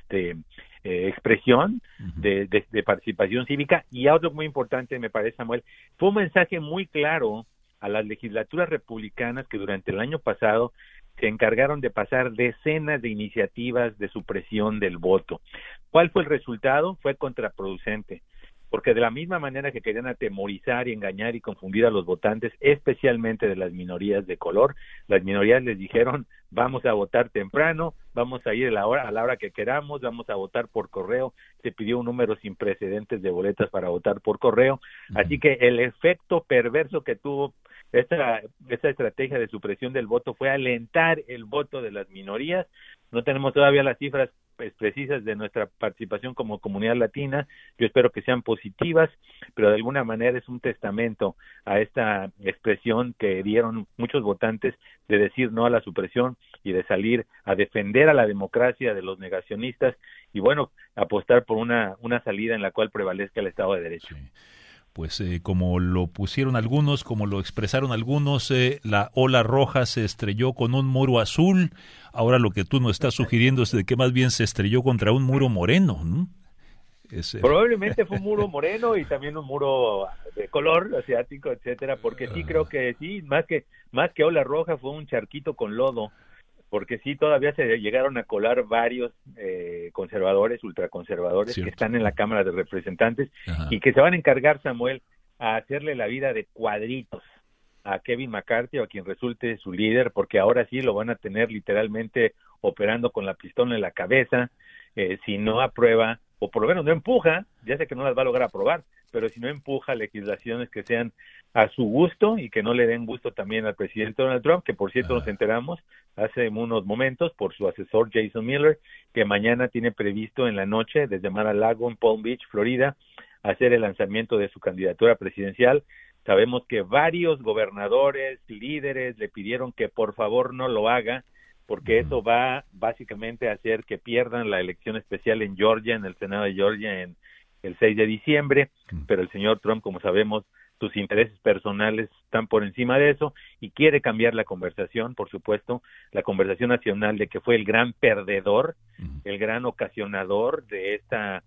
expresión de participación cívica. Y algo muy importante, me parece, Samuel, fue un mensaje muy claro a las legislaturas republicanas que durante el año pasado se encargaron de pasar decenas de iniciativas de supresión del voto. ¿Cuál fue el resultado? Fue contraproducente, porque de la misma manera que querían atemorizar y engañar y confundir a los votantes, especialmente de las minorías de color, las minorías les dijeron: vamos a votar temprano, vamos a ir a la hora que queramos, vamos a votar por correo. Se pidió un número sin precedentes de boletas para votar por correo. Así que el efecto perverso que tuvo esta estrategia de supresión del voto fue alentar el voto de las minorías. No tenemos todavía las cifras precisas de nuestra participación como comunidad latina. Yo espero que sean positivas, pero de alguna manera es un testamento a esta expresión que dieron muchos votantes de decir no a la supresión y de salir a defender a la democracia de los negacionistas y, bueno, apostar por una salida en la cual prevalezca el Estado de Derecho. Sí. Pues como lo pusieron algunos, como lo expresaron algunos, la ola roja se estrelló con un muro azul. Ahora lo que tú nos estás sugiriendo es de que más bien se estrelló contra un muro moreno, ¿no? Probablemente fue un muro moreno y también un muro de color asiático, etcétera, porque sí creo que sí, más que ola roja fue un charquito con lodo, porque sí todavía se llegaron a colar varios conservadores, ultraconservadores, que están en la Cámara de Representantes. Ajá. Y que se van a encargar, Samuel, a hacerle la vida de cuadritos a Kevin McCarthy o a quien resulte su líder, porque ahora sí lo van a tener literalmente operando con la pistola en la cabeza, si no aprueba, o por lo menos no empuja, ya sé que no las va a lograr aprobar, pero si no empuja legislaciones que sean a su gusto y que no le den gusto también al presidente Donald Trump, que por cierto nos enteramos hace unos momentos por su asesor Jason Miller, que mañana tiene previsto en la noche desde Mar-a-Lago en Palm Beach, Florida, hacer el lanzamiento de su candidatura presidencial. Sabemos que varios gobernadores, líderes le pidieron que por favor no lo haga, porque eso va básicamente a hacer que pierdan la elección especial en Georgia, en el Senado de Georgia, en el 6 de diciembre, pero el señor Trump, como sabemos, sus intereses personales están por encima de eso y quiere cambiar la conversación, por supuesto, la conversación nacional de que fue el gran perdedor, el gran ocasionador de esta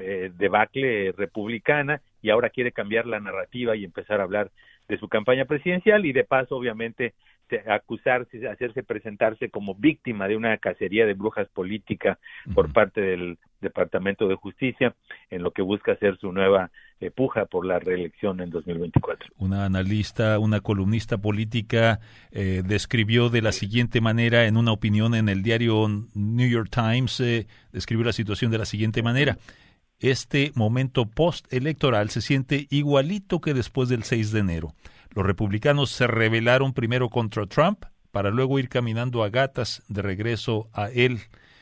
debacle republicana, y ahora quiere cambiar la narrativa y empezar a hablar de su campaña presidencial y de paso, obviamente, acusarse, presentarse como víctima de una cacería de brujas política por parte del Departamento de Justicia, en lo que busca hacer su nueva puja por la reelección en 2024. Una analista, una columnista política describió de la siguiente manera, en una opinión en el diario New York Times, describió la situación de la siguiente manera: este momento postelectoral se siente igualito que después del 6 de enero. Los republicanos se rebelaron primero contra Trump para luego ir caminando a gatas de regreso a él.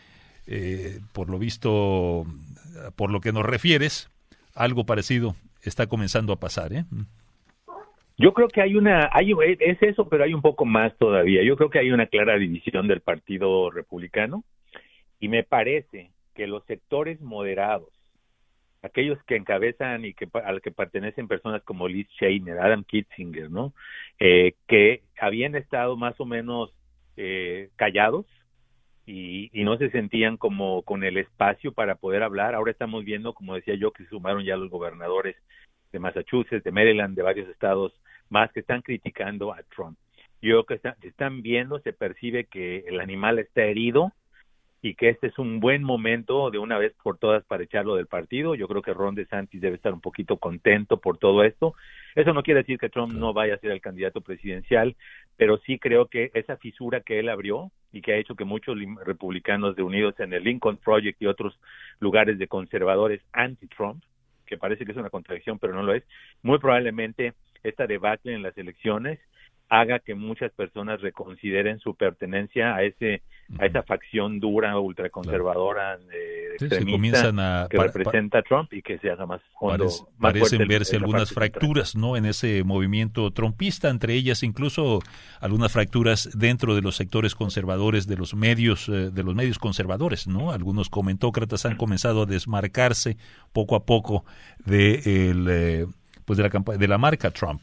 Por lo visto, por lo que nos refieres, algo parecido está comenzando a pasar, ¿eh? Yo creo que es eso, pero hay un poco más todavía. Yo creo que hay una clara división del Partido Republicano y me parece que los sectores moderados, aquellos que encabezan y al que pertenecen personas como Liz Cheney, Adam Kinzinger, ¿no? Que habían estado más o menos callados y no se sentían como con el espacio para poder hablar. Ahora estamos viendo, como decía yo, que se sumaron ya los gobernadores de Massachusetts, de Maryland, de varios estados más que están criticando a Trump. Yo creo que están viendo, se percibe que el animal está herido y que este es un buen momento de una vez por todas para echarlo del partido. Yo creo que Ron DeSantis debe estar un poquito contento por todo esto. Eso no quiere decir que Trump no vaya a ser el candidato presidencial, pero sí creo que esa fisura que él abrió y que ha hecho que muchos republicanos reunidos en el Lincoln Project y otros lugares de conservadores anti-Trump, que parece que es una contradicción, pero no lo es, muy probablemente esta debacle en las elecciones haga que muchas personas reconsideren su pertenencia a esa facción dura, ultraconservadora, extremista, que representa a Trump y que se haga más hondo. Parecen verse algunas fracturas, ¿no?, en ese movimiento trumpista, entre ellas incluso algunas fracturas dentro de los sectores conservadores de los medios conservadores, ¿no? Algunos comentócratas han comenzado a desmarcarse poco a poco de la marca Trump.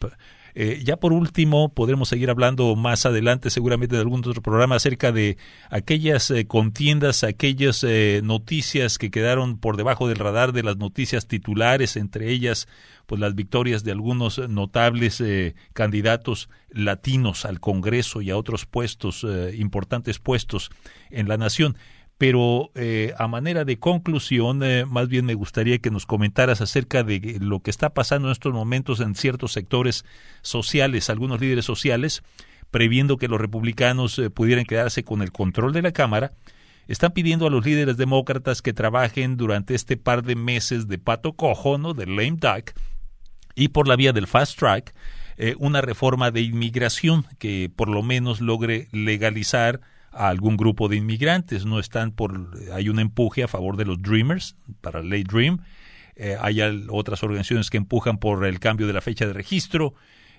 Ya por último, podremos seguir hablando más adelante seguramente de algún otro programa acerca de aquellas contiendas, aquellas noticias que quedaron por debajo del radar de las noticias titulares, entre ellas pues las victorias de algunos notables candidatos latinos al Congreso y a otros puestos, importantes puestos en la nación. Pero a manera de conclusión, más bien me gustaría que nos comentaras acerca de lo que está pasando en estos momentos en ciertos sectores sociales, algunos líderes sociales, previendo que los republicanos pudieran quedarse con el control de la Cámara, están pidiendo a los líderes demócratas que trabajen durante este par de meses de pato cojo, ¿no?, de lame duck, y por la vía del fast track, una reforma de inmigración que por lo menos logre legalizar a algún grupo de inmigrantes. Hay un empuje a favor de los Dreamers para la ley Dream, hay otras organizaciones que empujan por el cambio de la fecha de registro,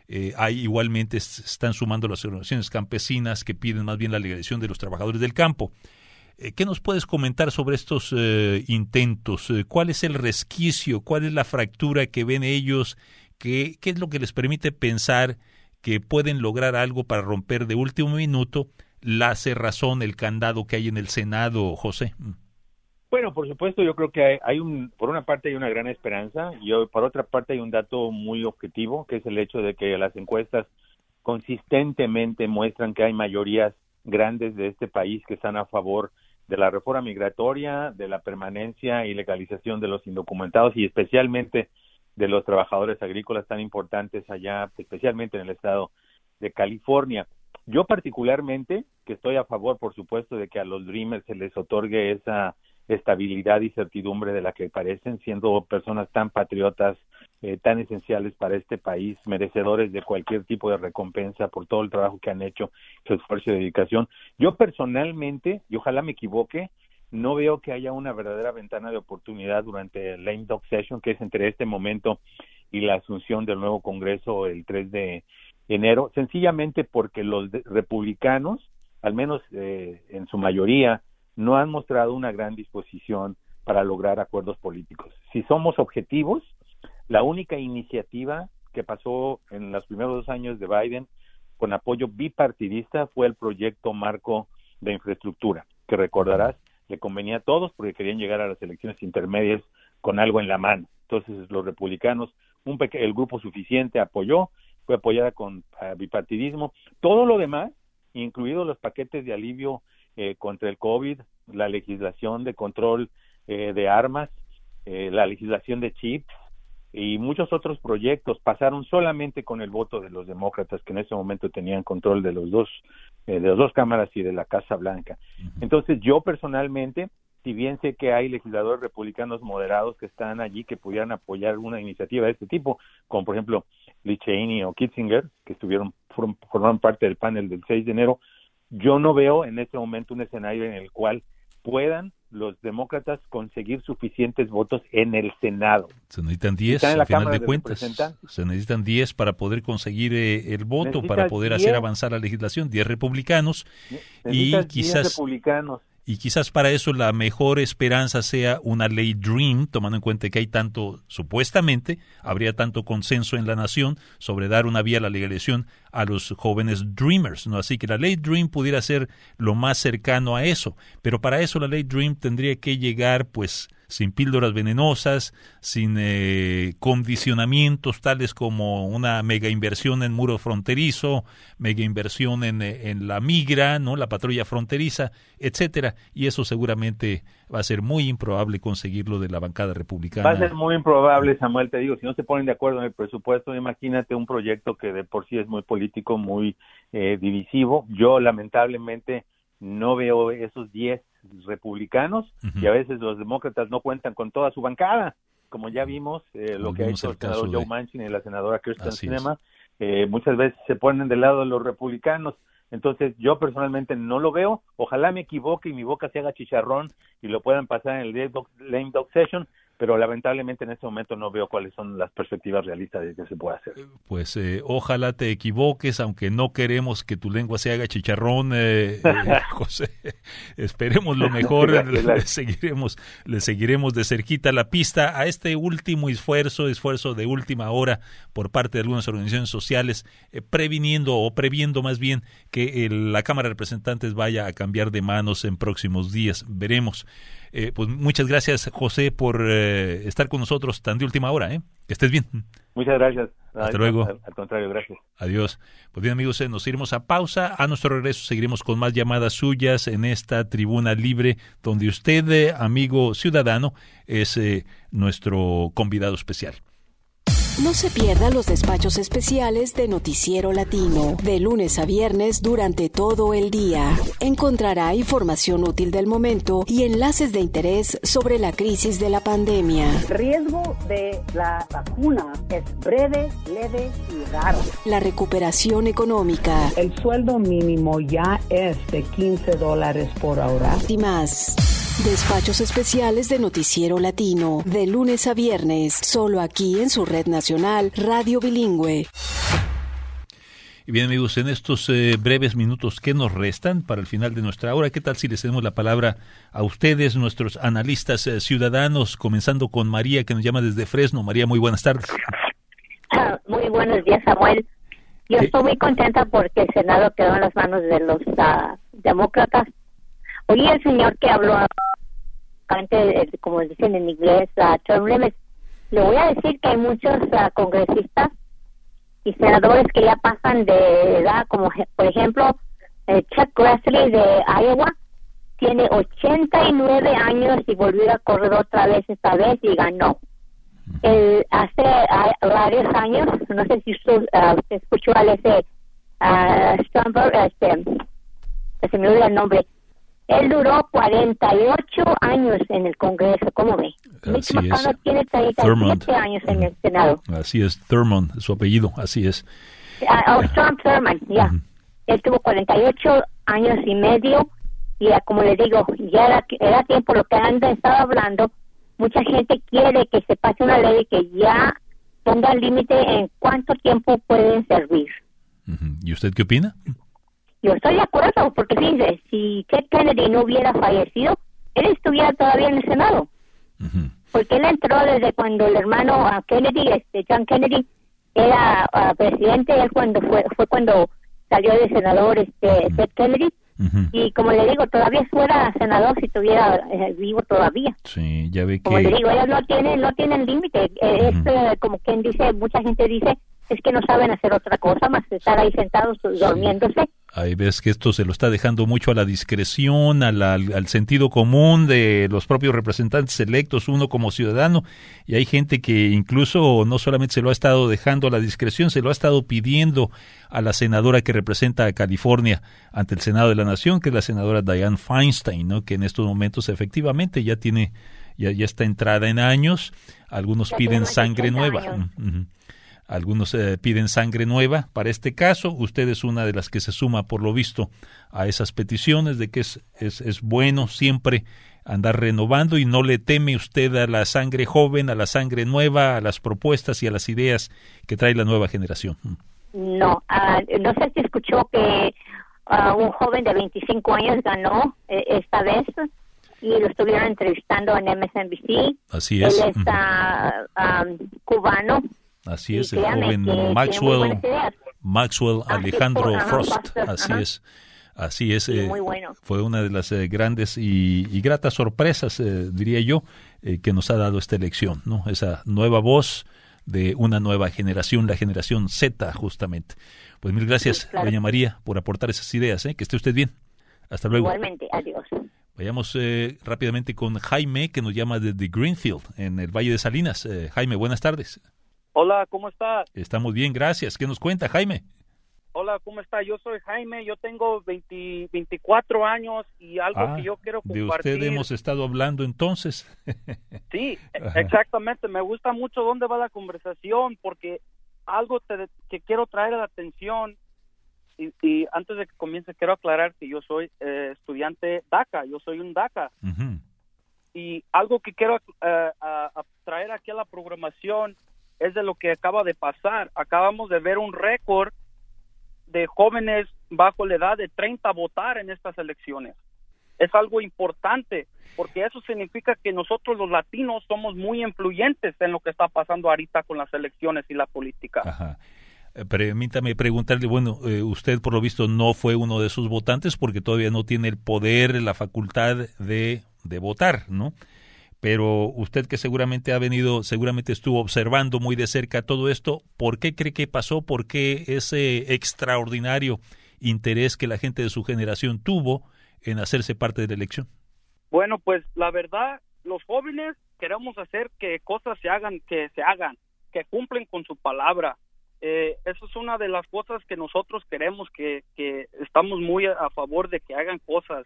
igualmente están sumando las organizaciones campesinas que piden más bien la legalización de los trabajadores del campo. ¿Qué nos puedes comentar sobre estos intentos? ¿Cuál es el resquicio? ¿Cuál es la fractura que ven ellos? ¿Qué es lo que les permite pensar que pueden lograr algo para romper de último minuto la cerrazón, el candado que hay en el Senado, José? Bueno, por supuesto, yo creo que por una parte hay una gran esperanza y por otra parte hay un dato muy objetivo, que es el hecho de que las encuestas consistentemente muestran que hay mayorías grandes de este país que están a favor de la reforma migratoria, de la permanencia y legalización de los indocumentados y especialmente de los trabajadores agrícolas tan importantes allá, especialmente en el estado de California. Yo particularmente, que estoy a favor, por supuesto, de que a los Dreamers se les otorgue esa estabilidad y certidumbre de la que parecen, siendo personas tan patriotas, tan esenciales para este país, merecedores de cualquier tipo de recompensa por todo el trabajo que han hecho, su esfuerzo y dedicación. Yo personalmente, y ojalá me equivoque, no veo que haya una verdadera ventana de oportunidad durante el lame duck session, que es entre este momento y la asunción del nuevo Congreso el 3 de enero, sencillamente porque los republicanos, al menos en su mayoría, no han mostrado una gran disposición para lograr acuerdos políticos. Si somos objetivos, la única iniciativa que pasó en los primeros 2 años de Biden con apoyo bipartidista fue el proyecto marco de infraestructura, que recordarás, le convenía a todos porque querían llegar a las elecciones intermedias con algo en la mano. Entonces los republicanos, el grupo suficiente apoyó, fue apoyada con bipartidismo. Todo lo demás, incluidos los paquetes de alivio contra el COVID, la legislación de control de armas, la legislación de chips y muchos otros proyectos, pasaron solamente con el voto de los demócratas, que en ese momento tenían control de las dos cámaras y de la Casa Blanca. Entonces yo personalmente, si bien sé que hay legisladores republicanos moderados que están allí que pudieran apoyar una iniciativa de este tipo, como por ejemplo Liz Cheney o Kitzinger, que formaron parte del panel del 6 de enero, yo no veo en este momento un escenario en el cual puedan los demócratas conseguir suficientes votos en el Senado. Se necesitan 10, al final de cuentas. Se necesitan 10 para poder conseguir el voto, para poder hacer avanzar la legislación. 10 republicanos y quizás 10 republicanos. Y quizás para eso la mejor esperanza sea una ley Dream, tomando en cuenta que hay supuestamente, habría tanto consenso en la nación sobre dar una vía a la legalización a los jóvenes Dreamers, ¿no? Así que la ley Dream pudiera ser lo más cercano a eso, pero para eso la ley Dream tendría que llegar, pues, sin píldoras venenosas, sin condicionamientos tales como una mega inversión en muro fronterizo, mega inversión en la migra, ¿no?, la patrulla fronteriza, etcétera, y eso seguramente va a ser muy improbable conseguirlo de la bancada republicana. Va a ser muy improbable, Samuel, te digo, si no se ponen de acuerdo en el presupuesto, imagínate un proyecto que de por sí es muy político, muy divisivo. Yo lamentablemente no veo esos 10 republicanos, y a veces los demócratas no cuentan con toda su bancada, como ya vimos lo que ha hecho el senador Joe Manchin y la senadora Kyrsten Sinema. Muchas veces se ponen del lado de los republicanos. Entonces yo personalmente no lo veo. Ojalá me equivoque y mi boca se haga chicharrón y lo puedan pasar en el lame duck session, pero lamentablemente en este momento no veo cuáles son las perspectivas realistas de que se pueda hacer. Pues ojalá te equivoques, aunque no queremos que tu lengua se haga chicharrón, José. Esperemos lo mejor, le seguiremos de cerquita la pista a este último esfuerzo de última hora por parte de algunas organizaciones sociales, previendo más bien que la Cámara de Representantes vaya a cambiar de manos en próximos días. Veremos. Pues muchas gracias, José, por estar con nosotros tan de última hora. Que estés bien. Muchas gracias. Hasta luego. Al contrario, gracias. Adiós. Pues bien, amigos, nos iremos a pausa. A nuestro regreso seguiremos con más llamadas suyas en esta tribuna libre, donde usted, amigo ciudadano, es nuestro convidado especial. No se pierda los despachos especiales de Noticiero Latino, de lunes a viernes durante todo el día. Encontrará información útil del momento y enlaces de interés sobre la crisis de la pandemia. El riesgo de la vacuna es breve, leve y raro. La recuperación económica. El sueldo mínimo ya es de $15 por hora. Y más. Despachos especiales de Noticiero Latino, de lunes a viernes, solo aquí en su red nacional, Radio Bilingüe. Y bien, amigos, en estos breves minutos que nos restan para el final de nuestra hora, ¿qué tal si les cedemos la palabra a ustedes, nuestros analistas ciudadanos, comenzando con María, que nos llama desde Fresno? María, muy buenas tardes. Muy buenos días, Samuel. Yo estoy muy contenta porque el Senado quedó en las manos de los demócratas. Oí el señor que habló, como dicen en inglés, term limits. Le voy a decir que hay muchos congresistas y senadores que ya pasan de edad, como por ejemplo Chuck Grassley de Iowa, tiene 89 años y volvió a correr otra vez esta vez y ganó. Hace varios años, no sé si usted escuchó a ese Stromberg, se me olvida el nombre. Él duró 48 años en el Congreso, ¿cómo ve? Mitch McConnell tiene 37 años en el Senado. Así es, Thurmond, su apellido, así es. Strom Thurmond, ya. Él tuvo 48 años y medio, y como le digo, ya era tiempo, lo que han estado hablando, mucha gente quiere que se pase una ley que ya ponga límite en cuánto tiempo pueden servir. ¿Y usted qué opina? Yo estoy de acuerdo, porque fíjense, si Ted Kennedy no hubiera fallecido, él estuviera todavía en el Senado. Porque él entró desde cuando el hermano Kennedy, John Kennedy, era presidente. Él fue cuando salió de senador Ted Kennedy. Y como le digo, todavía fuera senador si estuviera vivo todavía. Sí, ya ve que... Como le digo, ellos no tienen límite. Como quien dice, mucha gente dice, es que no saben hacer otra cosa más que estar ahí sentados durmiéndose. Ahí ves que esto se lo está dejando mucho a la discreción, al sentido común de los propios representantes electos, uno como ciudadano, y hay gente que incluso no solamente se lo ha estado dejando a la discreción, se lo ha estado pidiendo a la senadora que representa a California ante el Senado de la Nación, que es la senadora Dianne Feinstein, ¿no? Que en estos momentos efectivamente ya está entrada en años. Algunos piden sangre nueva. Algunos piden sangre nueva. Para este caso, usted es una de las que se suma, por lo visto, a esas peticiones de que es bueno siempre andar renovando, y no le teme usted a la sangre joven, a la sangre nueva, a las propuestas y a las ideas que trae la nueva generación. No, no sé si escuchó que un joven de 25 años ganó esta vez y lo estuvieron entrevistando en MSNBC. Así es. Él es cubano. Así es, el joven Maxwell Alejandro Frost. Así es. Muy bueno. Fue una de las grandes y gratas sorpresas, diría yo, que nos ha dado esta elección, ¿no? Esa nueva voz de una nueva generación, la generación Z, justamente. Pues mil gracias, sí, claro, doña María, por aportar esas ideas. Que esté usted bien. Hasta luego. Igualmente, adiós. Vayamos rápidamente con Jaime, que nos llama desde Greenfield, en el Valle de Salinas. Jaime, buenas tardes. Hola, ¿cómo está? Estamos bien, gracias. ¿Qué nos cuenta, Jaime? Hola, ¿cómo está? Yo soy Jaime, yo tengo 24 años y algo que yo quiero compartir. ¿De usted hemos estado hablando entonces? Sí, exactamente. Me gusta mucho dónde va la conversación, porque algo que quiero traer a la atención, y antes de que comience quiero aclarar que yo soy estudiante DACA, yo soy un DACA. Y algo que quiero a traer aquí a la programación es de lo que acaba de pasar. Acabamos de ver un récord de jóvenes bajo la edad de 30 votar en estas elecciones. Es algo importante, porque eso significa que nosotros los latinos somos muy influyentes en lo que está pasando ahorita con las elecciones y la política. Ajá. Permítame preguntarle, bueno, usted por lo visto no fue uno de esos votantes porque todavía no tiene el poder, la facultad de votar, ¿no? Pero usted que seguramente estuvo observando muy de cerca todo esto, ¿por qué cree que pasó? ¿Por qué ese extraordinario interés que la gente de su generación tuvo en hacerse parte de la elección? Bueno, pues la verdad, los jóvenes queremos hacer que cosas se hagan, que cumplen con su palabra. Eso es una de las cosas que nosotros queremos, que estamos muy a favor de que hagan cosas.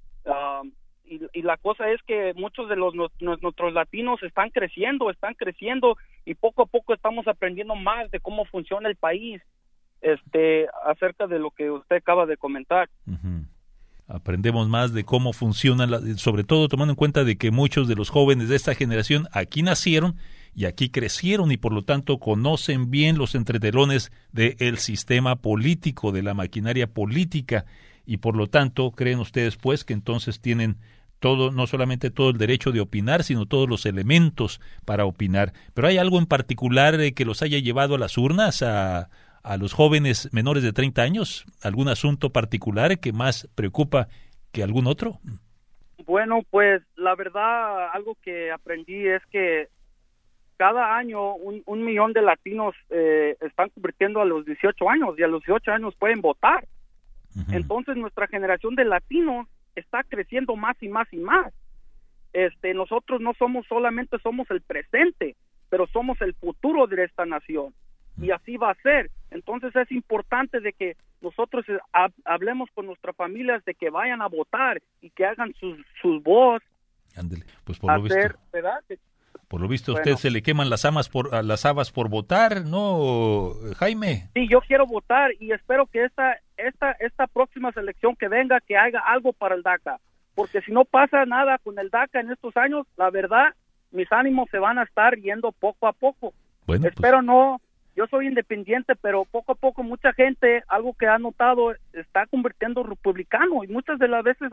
Y la cosa es que muchos de nuestros latinos están creciendo y poco a poco estamos aprendiendo más de cómo funciona el país, acerca de lo que usted acaba de comentar. Uh-huh. Aprendemos más de cómo funcionan, sobre todo tomando en cuenta de que muchos de los jóvenes de esta generación aquí nacieron y aquí crecieron y por lo tanto conocen bien los entretelones del sistema político, de la maquinaria política, y por lo tanto creen ustedes pues que entonces tienen todo, no solamente todo el derecho de opinar, sino todos los elementos para opinar. Pero ¿hay algo en particular que los haya llevado a las urnas, a los jóvenes menores de 30 años? ¿Algún asunto particular que más preocupa que algún otro? Bueno, pues la verdad, algo que aprendí es que cada año 1 millón de latinos están convirtiendo a los 18 años y a los 18 años pueden votar. Uh-huh. Entonces nuestra generación de latinos está creciendo más y más y más. Nosotros no somos solamente somos el presente, pero somos el futuro de esta nación. Y así va a ser. Entonces es importante de que nosotros hablemos con nuestras familias de que vayan a votar y que hagan sus voz. Ándele, pues por lo visto, ¿verdad? Por lo visto, usted se le queman las habas por votar, ¿no, Jaime? Sí, yo quiero votar y espero que esta próxima selección que venga, que haga algo para el DACA. Porque si no pasa nada con el DACA en estos años, la verdad, mis ánimos se van a estar yendo poco a poco. Bueno, espero no. Yo soy independiente, pero poco a poco mucha gente, algo que ha notado, está convirtiendo republicano. Y muchas de las veces,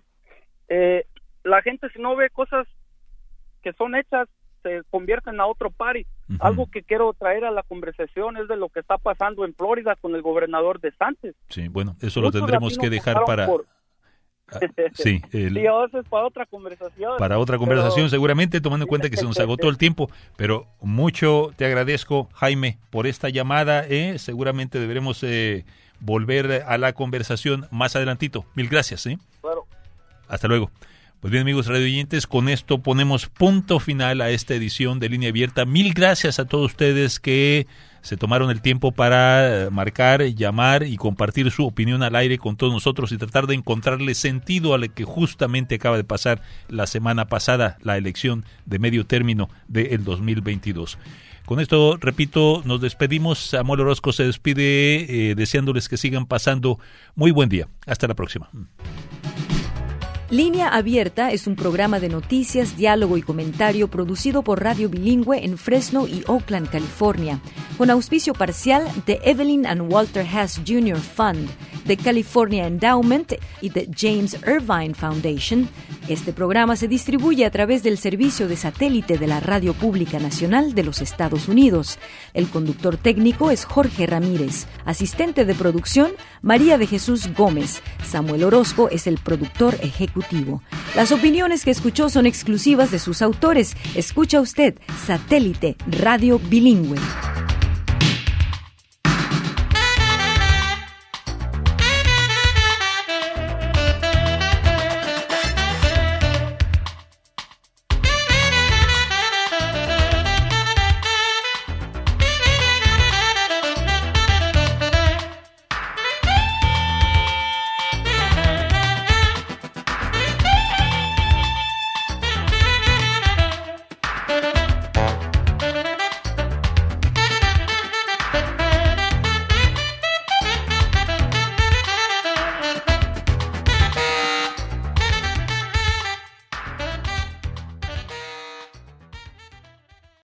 la gente si no ve cosas que son hechas, se convierten a otro party. Uh-huh. Algo que quiero traer a la conversación es de lo que está pasando en Florida con el gobernador DeSantis. Sí, bueno, eso lo tendremos que dejar para... Sí, eso es para otra conversación. Para otra conversación, seguramente, tomando en cuenta que se nos agotó el tiempo. Pero mucho te agradezco, Jaime, por esta llamada. Seguramente deberemos volver a la conversación más adelantito. Mil gracias. Claro. Hasta luego. Pues bien, amigos radioyentes, con esto ponemos punto final a esta edición de Línea Abierta. Mil gracias a todos ustedes que se tomaron el tiempo para marcar, llamar y compartir su opinión al aire con todos nosotros y tratar de encontrarle sentido a lo que justamente acaba de pasar la semana pasada, la elección de medio término del 2022. Con esto, repito, nos despedimos. Samuel Orozco se despide deseándoles que sigan pasando muy buen día. Hasta la próxima. Línea Abierta es un programa de noticias, diálogo y comentario producido por Radio Bilingüe en Fresno y Oakland, California, con auspicio parcial de Evelyn and Walter Hess Jr. Fund, de California Endowment y de James Irvine Foundation. Este programa se distribuye a través del servicio de satélite de la Radio Pública Nacional de los Estados Unidos. El conductor técnico es Jorge Ramírez. Asistente de producción, María de Jesús Gómez. Samuel Orozco es el productor ejecutivo. Las opiniones que escuchó son exclusivas de sus autores. Escucha usted Satélite Radio Bilingüe.